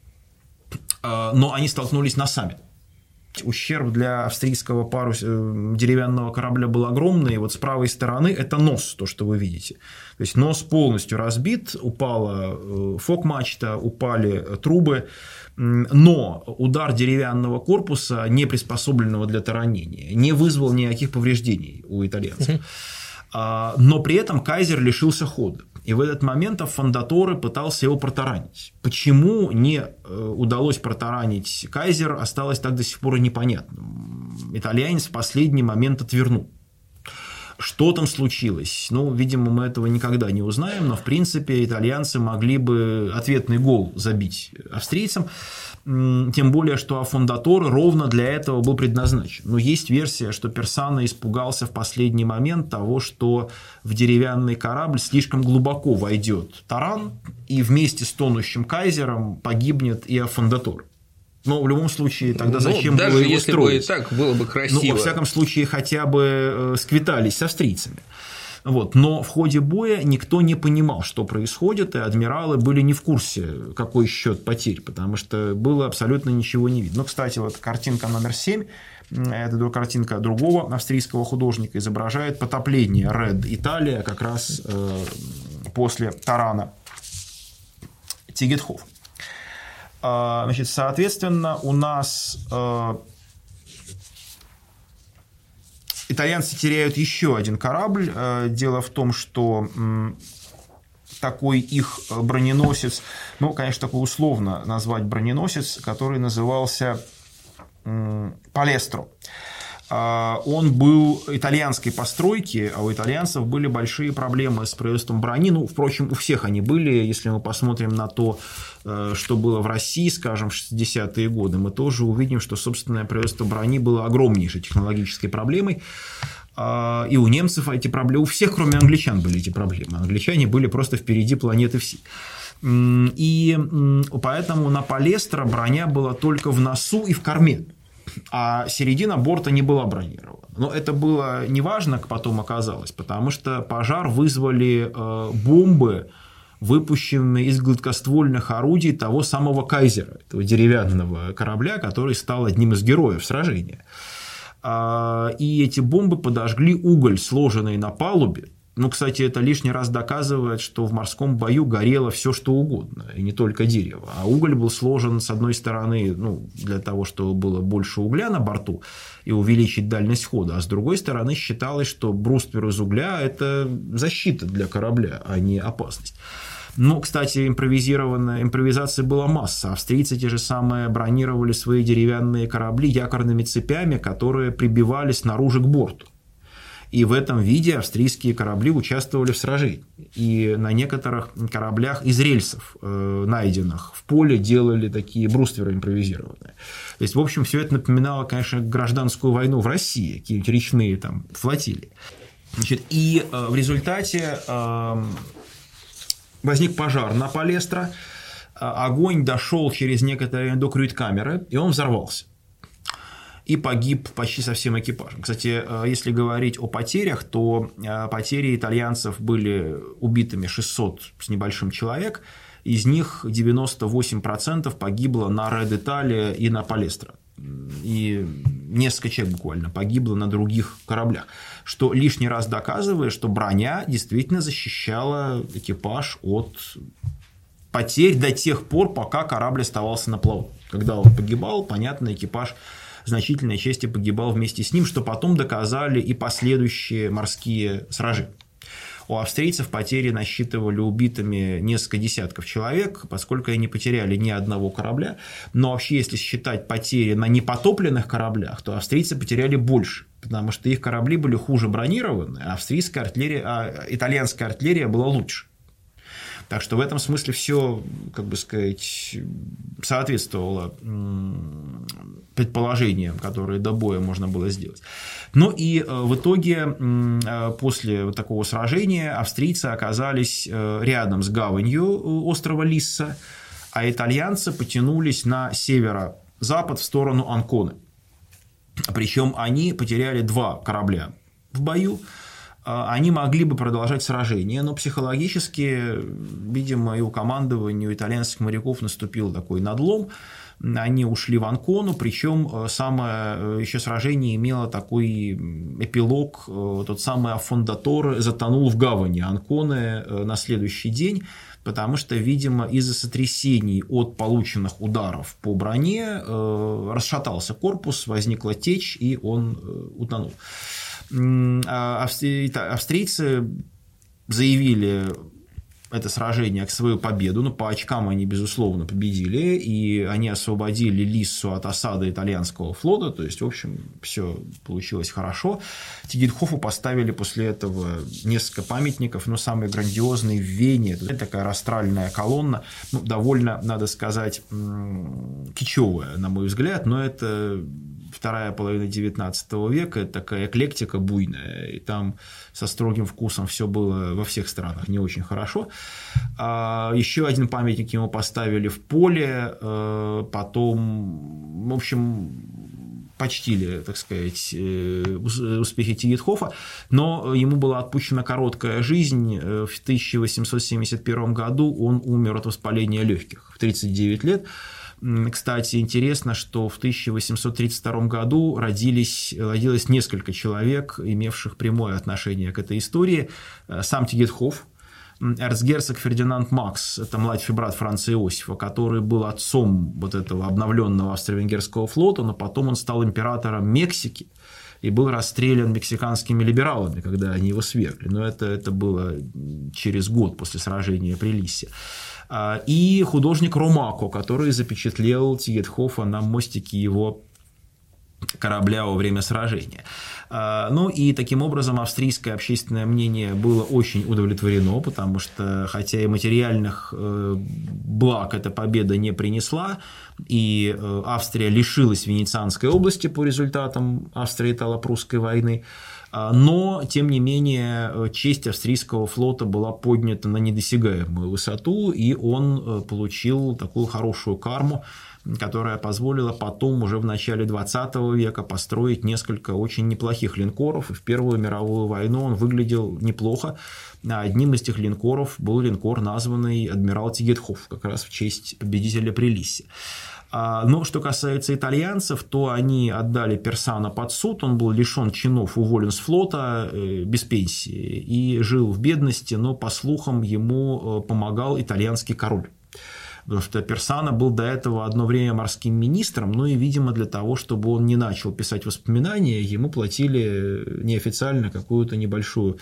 но они столкнулись носами. Ущерб для австрийского деревянного корабля был огромный. Вот с правой стороны это нос, то, что вы видите. То есть нос полностью разбит, упала фок-мачта, упали трубы, но удар деревянного корпуса, не приспособленного для таранения, не вызвал никаких повреждений у итальянцев. Но при этом Кайзер лишился хода. И в этот момент Аффондаторе пытался его протаранить. Почему не удалось протаранить Кайзер, осталось так до сих пор и непонятным. Итальянец в последний момент отвернул. Что там случилось? Ну, видимо, мы этого никогда не узнаем, но, в принципе, итальянцы могли бы ответный гол забить австрийцам, тем более, что Аффондаторе ровно для этого был предназначен. Но есть версия, что Персана испугался в последний момент того, что в деревянный корабль слишком глубоко войдет таран, и вместе с тонущим Кайзером погибнет и Аффондаторе. Но в любом случае, тогда зачем было его строить? Даже если бы и так, было бы красиво. Ну, во всяком случае, хотя бы сквитались с австрийцами. Вот. Но в ходе боя никто не понимал, что происходит, и адмиралы были не в курсе, какой счет потерь, потому что было абсолютно ничего не видно. Ну, кстати, вот картинка номер 7, это картинка другого австрийского художника, изображает потопление Ред Италия как раз после тарана Тигетхоф. Значит, соответственно, у нас итальянцы теряют еще один корабль. Дело в том, что такой их броненосец, ну, конечно, такой условно назвать броненосец, который назывался Палестро. Он был итальянской постройки, а у итальянцев были большие проблемы с производством брони. Ну, впрочем, у всех они были. Если мы посмотрим на то, что было в России, скажем, в 60-е годы, мы тоже увидим, что собственное производство брони было огромнейшей технологической проблемой. И у немцев эти проблемы, у всех, кроме англичан, были эти проблемы. Англичане были просто впереди планеты всей. И поэтому на Палестро броня была только в носу и в корме, а середина борта не была бронирована. Но это было неважно, потом оказалось, потому что пожар вызвали бомбы, выпущенные из гладкоствольных орудий того самого Кайзера, этого деревянного корабля, который стал одним из героев сражения. И эти бомбы подожгли уголь, сложенный на палубе. Ну, кстати, это лишний раз доказывает, что в морском бою горело все, что угодно, и не только дерево. А уголь был сложен, с одной стороны, ну, для того, чтобы было больше угля на борту и увеличить дальность хода, а с другой стороны считалось, что бруствер из угля – это защита для корабля, а не опасность. Ну, кстати, импровизации была масса. Австрийцы те же самые бронировали свои деревянные корабли якорными цепями, которые прибивали снаружи к борту. И в этом виде австрийские корабли участвовали в сражении. И на некоторых кораблях из рельсов, найденных в поле, делали такие брустверы импровизированные. То есть, в общем, все это напоминало, конечно, гражданскую войну в России, какие-нибудь речные там флотилии. Значит, и в результате возник пожар на Палестро, огонь дошел через некоторое время до крюит-камеры, и он взорвался. И погиб почти со всем экипажем. Кстати, если говорить о потерях, то потери итальянцев были убитыми 600 с небольшим человек, из них 98% погибло на Ред Италия и на Палестро. И несколько человек буквально погибло на других кораблях, что лишний раз доказывает, что броня действительно защищала экипаж от потерь до тех пор, пока корабль оставался на плаву. Когда он погибал, понятно, экипаж в значительной части погибал вместе с ним, что потом доказали и последующие морские сражения. У австрийцев потери насчитывали убитыми несколько десятков человек, поскольку они не потеряли ни одного корабля. Но вообще, если считать потери на непотопленных кораблях, то австрийцы потеряли больше, потому что их корабли были хуже бронированы, а итальянская артиллерия была лучше. Так что в этом смысле все, как бы сказать, соответствовало предположениям, которые до боя можно было сделать. Ну и в итоге после вот такого сражения австрийцы оказались рядом с гаванью острова Лисса, а итальянцы потянулись на северо-запад в сторону Анконы. Причем они потеряли 2 корабля в бою. Они могли бы продолжать сражение, но психологически, видимо, и у командования, у итальянских моряков наступил такой надлом. Они ушли в Анкону, причем самое еще сражение имело такой эпилог. Тот самый Аффондаторе затонул в гавани Анконы на следующий день, потому что, видимо, из-за сотрясений от полученных ударов по броне расшатался корпус, возникла течь, и он утонул. Австрийцы заявили это сражение как свою победу, но по очкам они, безусловно, победили, и они освободили Лиссу от осады итальянского флота, то есть, в общем, все получилось хорошо. Тигетхофу поставили после этого несколько памятников, но самый грандиозный в Вене, это такая растральная колонна, ну, довольно, надо сказать, кичевая, на мой взгляд, но это вторая половина XIX века, это такая эклектика буйная, и там со строгим вкусом все было во всех странах не очень хорошо. Еще один памятник ему поставили в поле, потом, в общем, почтили, так сказать, успехи Тильетхофа, но ему была отпущена короткая жизнь. В 1871 году он умер от воспаления легких в 39 лет. Кстати, интересно, что в 1832 году родилось несколько человек, имевших прямое отношение к этой истории. Сам Тильетхоф, эрцгерцог Фердинанд Макс, это младший брат Франца Иосифа, который был отцом вот этого обновленного австро-венгерского флота, но потом он стал императором Мексики и был расстрелян мексиканскими либералами, когда они его свергли. Но это было через год после сражения при Лиссе. И художник Ромако, который запечатлел Тильетхофа на мостике его корабля во время сражения. Ну и таким образом австрийское общественное мнение было очень удовлетворено, потому что хотя и материальных благ эта победа не принесла, и Австрия лишилась Венецианской области по результатам Австро-Итало-Прусской войны, но, тем не менее, честь австрийского флота была поднята на недосягаемую высоту, и он получил такую хорошую карму, которая позволила потом уже в начале 20 века построить несколько очень неплохих линкоров, и в Первую мировую войну он выглядел неплохо. Одним из этих линкоров был линкор, названный адмирал Тильетхоф, как раз в честь победителя при Лиссе. Но что касается итальянцев, то они отдали Персана под суд, он был лишен чинов, уволен с флота без пенсии и жил в бедности, но, по слухам, ему помогал итальянский король. Потому что Персана был до этого одно время морским министром, ну и, видимо, для того, чтобы он не начал писать воспоминания, ему платили неофициально какую-то небольшую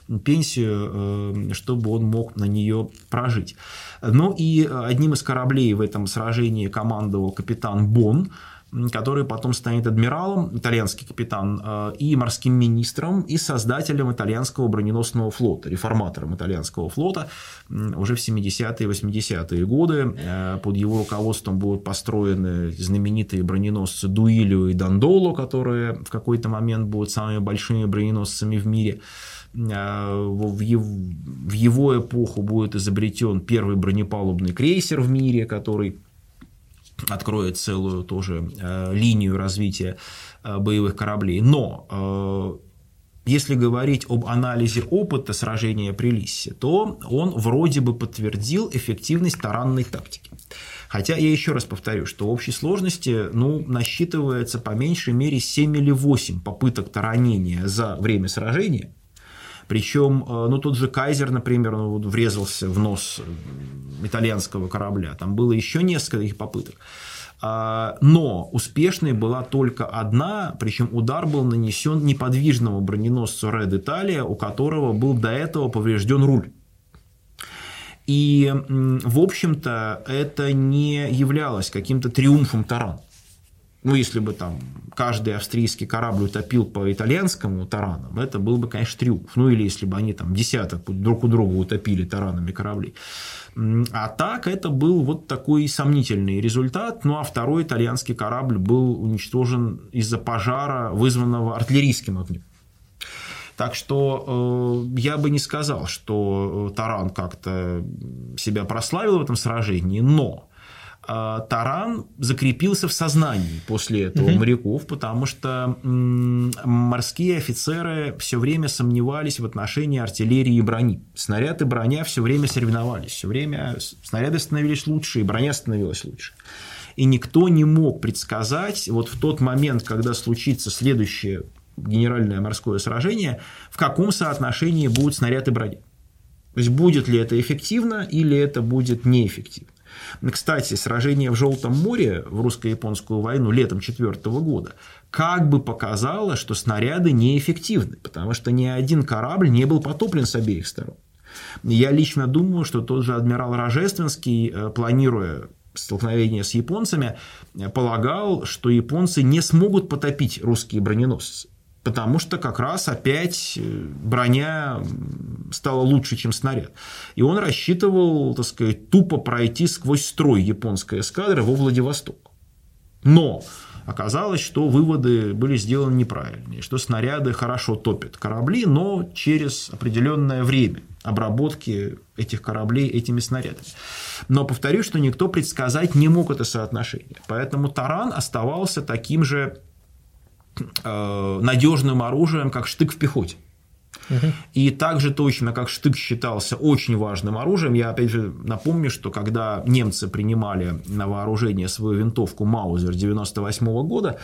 пенсию, чтобы он мог на нее прожить. Ну и одним из кораблей в этом сражении командовал капитан Бон, который потом станет адмиралом, итальянский капитан, и морским министром, и создателем итальянского броненосного флота, реформатором итальянского флота уже в 70-е и 80-е годы. Под его руководством будут построены знаменитые броненосцы Дуилио и Дандоло, которые в какой-то момент будут самыми большими броненосцами в мире. В его эпоху будет изобретен первый бронепалубный крейсер в мире, который откроет целую тоже линию развития боевых кораблей. Но если говорить об анализе опыта сражения при Лиссе, то он вроде бы подтвердил эффективность таранной тактики. Хотя я еще раз повторю, что в общей сложности насчитывается по меньшей мере 7 или 8 попыток таранения за время сражения. Причем, тот же Кайзер, например, врезался в нос итальянского корабля. Там было еще несколько таких попыток. Но успешной была только одна, причем удар был нанесен неподвижному броненосцу Ред Италия, у которого был до этого поврежден руль. И, в общем-то, это не являлось каким-то триумфом тарана. Если бы там каждый австрийский корабль утопил по итальянскому таранам, это был бы, конечно, триумф. Или если бы они там десяток друг у друга утопили таранами кораблей. А так это был вот такой сомнительный результат. А второй итальянский корабль был уничтожен из-за пожара, вызванного артиллерийским огнем. Так что я бы не сказал, что таран как-то себя прославил в этом сражении, но таран закрепился в сознании после этого моряков, потому что морские офицеры все время сомневались в отношении артиллерии и брони. Снаряд и броня все время соревновались, все время снаряды становились лучше, и броня становилась лучше. И никто не мог предсказать вот в тот момент, когда случится следующее генеральное морское сражение, в каком соотношении будут снаряд и броня. То есть будет ли это эффективно или это будет неэффективно. Кстати, сражение в Желтом море в русско-японскую войну летом 1904 года как бы показало, что снаряды неэффективны, потому что ни один корабль не был потоплен с обеих сторон. Я лично думаю, что тот же адмирал Рожественский, планируя столкновение с японцами, полагал, что японцы не смогут потопить русские броненосцы. Потому что как раз опять броня стала лучше, чем снаряд. И он рассчитывал, так сказать, тупо пройти сквозь строй японской эскадры во Владивосток. Но оказалось, что выводы были сделаны неправильные, что снаряды хорошо топят корабли, но через определенное время обработки этих кораблей этими снарядами. Но повторюсь, что никто предсказать не мог это соотношение. Поэтому таран оставался таким же надежным оружием, как штык в пехоте. И также точно, как штык считался очень важным оружием, я опять же напомню, что когда немцы принимали на вооружение свою винтовку Маузер 1998 года,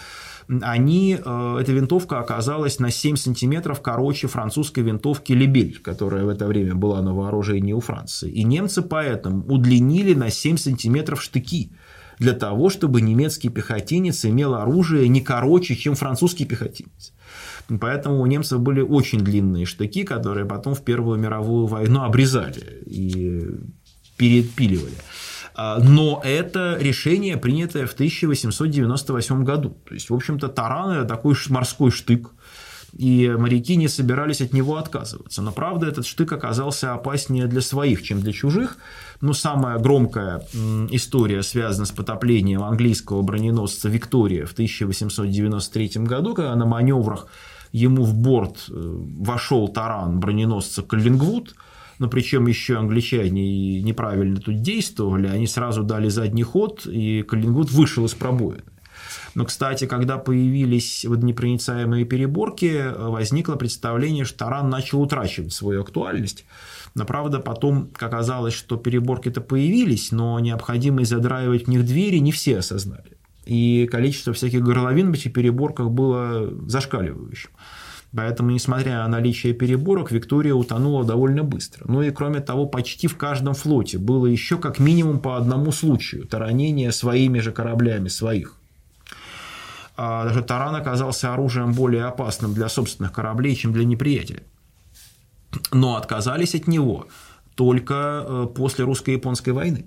эта винтовка оказалась на 7 сантиметров короче французской винтовки Лебель, которая в это время была на вооружении у Франции. И немцы поэтому удлинили на 7 сантиметров штыки, для того, чтобы немецкий пехотинец имел оружие не короче, чем французский пехотинец. Поэтому у немцев были очень длинные штыки, которые потом в Первую мировую войну обрезали и перепиливали. Но это решение, принятое в 1898 году. То есть, в общем-то, таран – это такой морской штык, и моряки не собирались от него отказываться. Но, правда, этот штык оказался опаснее для своих, чем для чужих. Но самая громкая история связана с потоплением английского броненосца «Виктория» в 1893 году, когда на маневрах ему в борт вошел таран броненосца «Коллингвуд». Но причем еще англичане неправильно тут действовали, они сразу дали задний ход, и Коллингвуд вышел из пробоины. Но, кстати, когда появились водонепроницаемые переборки, возникло представление, что таран начал утрачивать свою актуальность. Но, правда, потом оказалось, что переборки-то появились, но необходимость задраивать в них двери не все осознали. И количество всяких горловин в этих переборках было зашкаливающим. Поэтому, несмотря на наличие переборок, «Виктория» утонула довольно быстро. Ну и, кроме того, почти в каждом флоте было еще как минимум по одному случаю таранения своими же кораблями своих. Даже таран оказался оружием более опасным для собственных кораблей, чем для неприятеля. Но отказались от него только после русско-японской войны.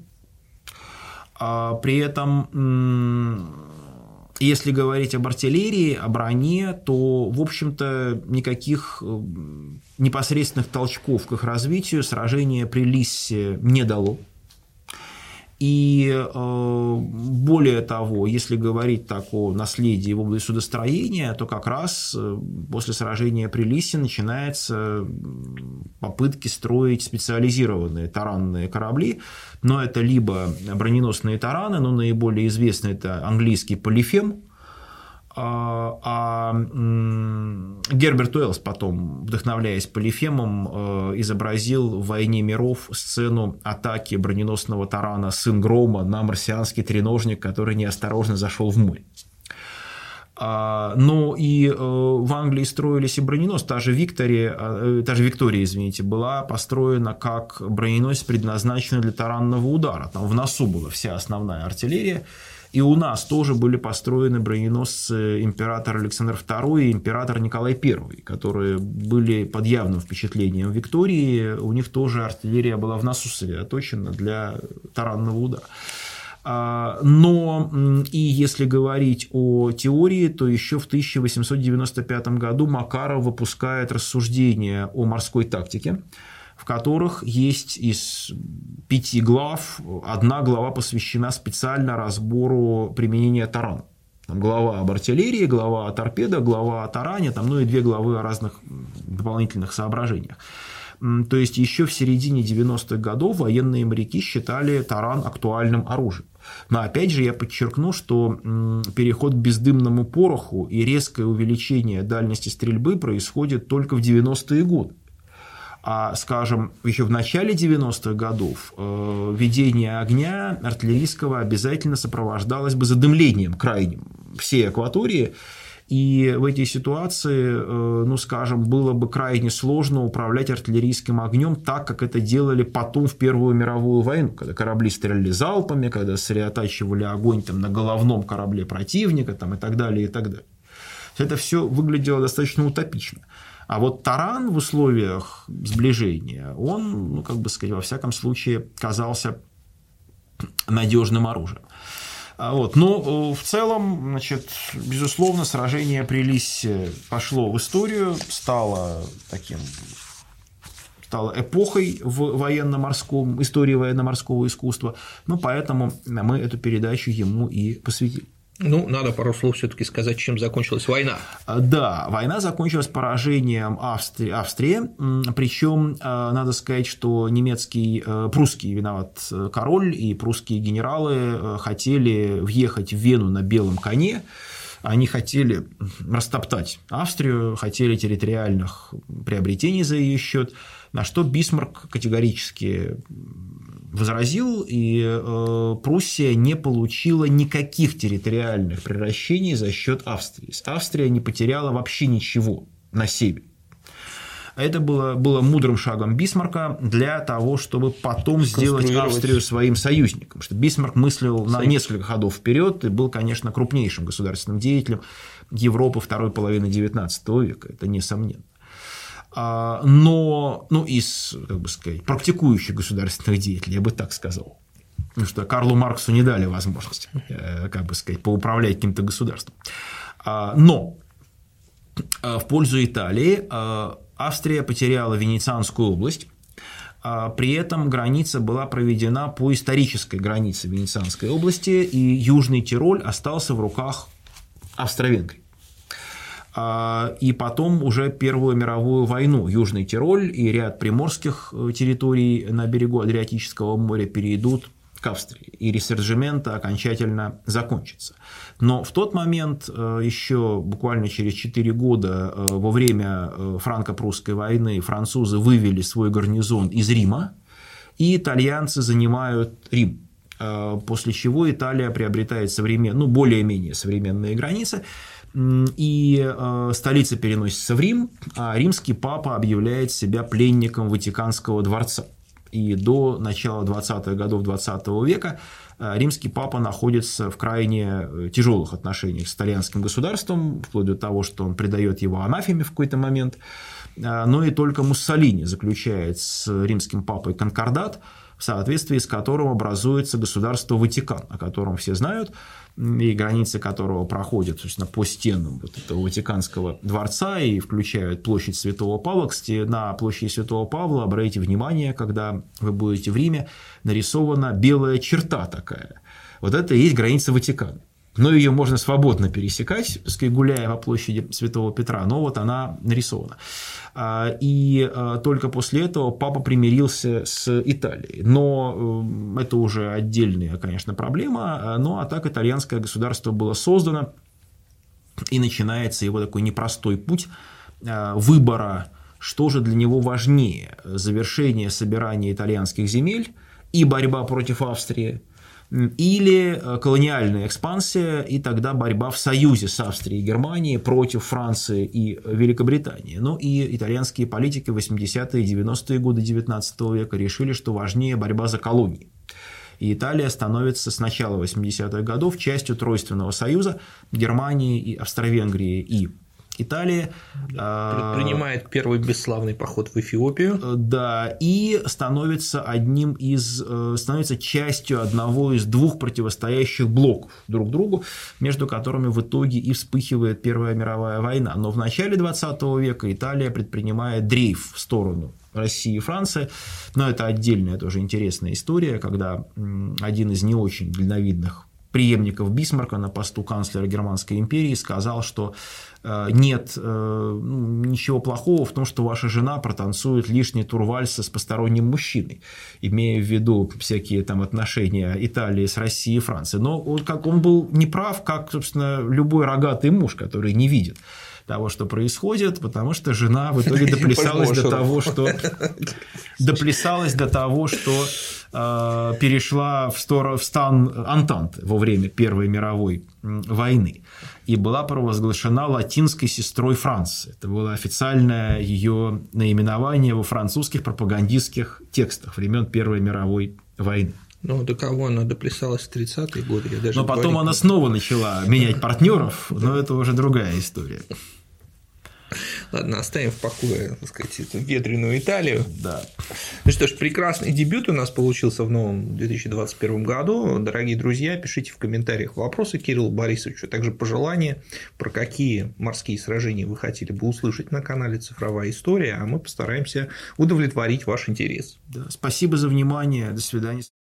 При этом, если говорить об артиллерии, о броне, то, в общем-то, никаких непосредственных толчков к их развитию сражение при Лиссе не дало. И более того, если говорить так о наследии в области судостроения, то как раз после сражения при Лиссе начинаются попытки строить специализированные таранные корабли. Но это либо броненосные тараны, но наиболее известный это английский Полифем. Герберт Уэллс потом, вдохновляясь Полифемом, изобразил в «Войне миров» сцену атаки броненосного тарана «Сын грома» на марсианский треножник, который неосторожно зашел в море. Но и в Англии строились и броненосцы. Та же «Виктория», была построена как броненосец, предназначенный для таранного удара. Там в носу была вся основная артиллерия. И у нас тоже были построены броненосцы император Александр II и император Николай I, которые были под явным впечатлением Виктории. У них тоже артиллерия была в носу сосредоточена для таранного удара. Но и если говорить о теории, то еще в 1895 году Макаров выпускает рассуждения о морской тактике, в которых есть из 5 глав, одна глава посвящена специально разбору применения тарана. Там глава об артиллерии, глава о торпедах, глава о таране, ну и 2 главы о разных дополнительных соображениях. То есть еще в середине 90-х годов военные моряки считали таран актуальным оружием. Но опять же я подчеркну, что переход к бездымному пороху и резкое увеличение дальности стрельбы происходит только в 90-е годы. А, скажем, еще в начале 90-х годов ведение огня артиллерийского обязательно сопровождалось бы задымлением крайним всей акватории. И в этой ситуации, было бы крайне сложно управлять артиллерийским огнем так, как это делали потом в Первую мировую войну, когда корабли стреляли залпами, когда сосредотачивали огонь на головном корабле противника и так далее, и так далее. Это все выглядело достаточно утопично. А вот таран в условиях сближения, он, во всяком случае, казался надежным оружием. Но в целом, безусловно, сражение при Лиссе пошло в историю, стало эпохой в военно-морском, истории военно-морского искусства, поэтому мы эту передачу ему и посвятили. Надо пару слов все-таки сказать, чем закончилась война. Да, война закончилась поражением Австрии, причем надо сказать, что прусский виноват король и прусские генералы хотели въехать в Вену на белом коне, Они хотели растоптать Австрию, хотели территориальных приобретений за ее счет, на что Бисмарк категорически возразил, и Пруссия не получила никаких территориальных приращений за счет Австрии. Австрия не потеряла вообще ничего на севере. Это было мудрым шагом Бисмарка для того, чтобы потом сделать Австрию своим союзником. Потому что Бисмарк мыслил на несколько ходов вперед и был, конечно, крупнейшим государственным деятелем Европы второй половины XIX века. Это несомненно. Но из, как бы сказать, практикующих государственных деятелей, я бы так сказал. Потому что Карлу Марксу не дали возможность, как бы сказать, поуправлять каким-то государством. Но в пользу Италии Австрия потеряла Венецианскую область, при этом граница была проведена по исторической границе Венецианской области, и Южный Тироль остался в руках Австро-Венгрии. И потом уже Первую мировую войну Южный Тироль и ряд приморских территорий на берегу Адриатического моря перейдут к Австрии, и ресорджименто окончательно закончится. Но в тот момент, еще буквально через 4 года, во время франко-прусской войны, французы вывели свой гарнизон из Рима, и итальянцы занимают Рим, после чего Италия приобретает более-менее современные границы, и столица переносится в Рим, а римский папа объявляет себя пленником Ватиканского дворца. И до начала 20-х годов XX века римский папа находится в крайне тяжелых отношениях с итальянским государством, вплоть до того, что он предает его анафеме в какой-то момент. Но и только Муссолини заключает с римским папой конкордат, в соответствии с которым образуется государство Ватикан, о котором все знают, и границы которого проходят, собственно, по стенам этого Ватиканского дворца и включают площадь Святого Павла. Кстати, на площади Святого Павла, обратите внимание, когда вы будете в Риме, нарисована белая черта такая. Вот это и есть граница Ватикана. Но ее можно свободно пересекать, гуляя по площади Святого Петра, но вот она нарисована. И только после этого папа примирился с Италией. Но это уже отдельная, конечно, проблема. А так итальянское государство было создано, и начинается его такой непростой путь выбора, что же для него важнее – завершение собирания итальянских земель и борьба против Австрии, или колониальная экспансия, и тогда борьба в союзе с Австрией и Германией против Франции и Великобритании. Ну и итальянские политики в 80-е и 90-е годы XIX века решили, что важнее борьба за колонии. И Италия становится с начала 80-х годов частью Тройственного союза Германии и Австро-Венгрии и Италии. Предпринимает первый бесславный поход в Эфиопию. Да, и становится частью одного из двух противостоящих блоков друг другу, между которыми в итоге и вспыхивает Первая мировая война. Но в начале 20 века Италия предпринимает дрейф в сторону России и Франции, но это отдельная тоже интересная история, когда один из не очень дальновидных преемников Бисмарка на посту канцлера Германской империи сказал, что нет ничего плохого в том, что ваша жена протанцует лишний тур вальса с посторонним мужчиной, имея в виду всякие там отношения Италии с Россией и Францией. Но он был неправ, как, собственно, любой рогатый муж, который не видит того, что происходит, потому что жена в итоге доплясалась до того, что перешла в стан Антанты во время Первой мировой войны и была провозглашена латинской сестрой Франции. Это было официальное ее наименование во французских пропагандистских текстах времен Первой мировой войны. Ну, до кого она доплясалась в 30-е годы? Но потом она снова начала менять партнеров, но это уже другая история. Ладно, оставим в покое, так сказать, эту ветреную Италию. Да. Ну что ж, прекрасный дебют у нас получился в новом 2021 году. Дорогие друзья, пишите в комментариях вопросы Кириллу Борисовичу, а также пожелания, про какие морские сражения вы хотели бы услышать на канале «Цифровая история», а мы постараемся удовлетворить ваш интерес. Да, спасибо за внимание. До свидания.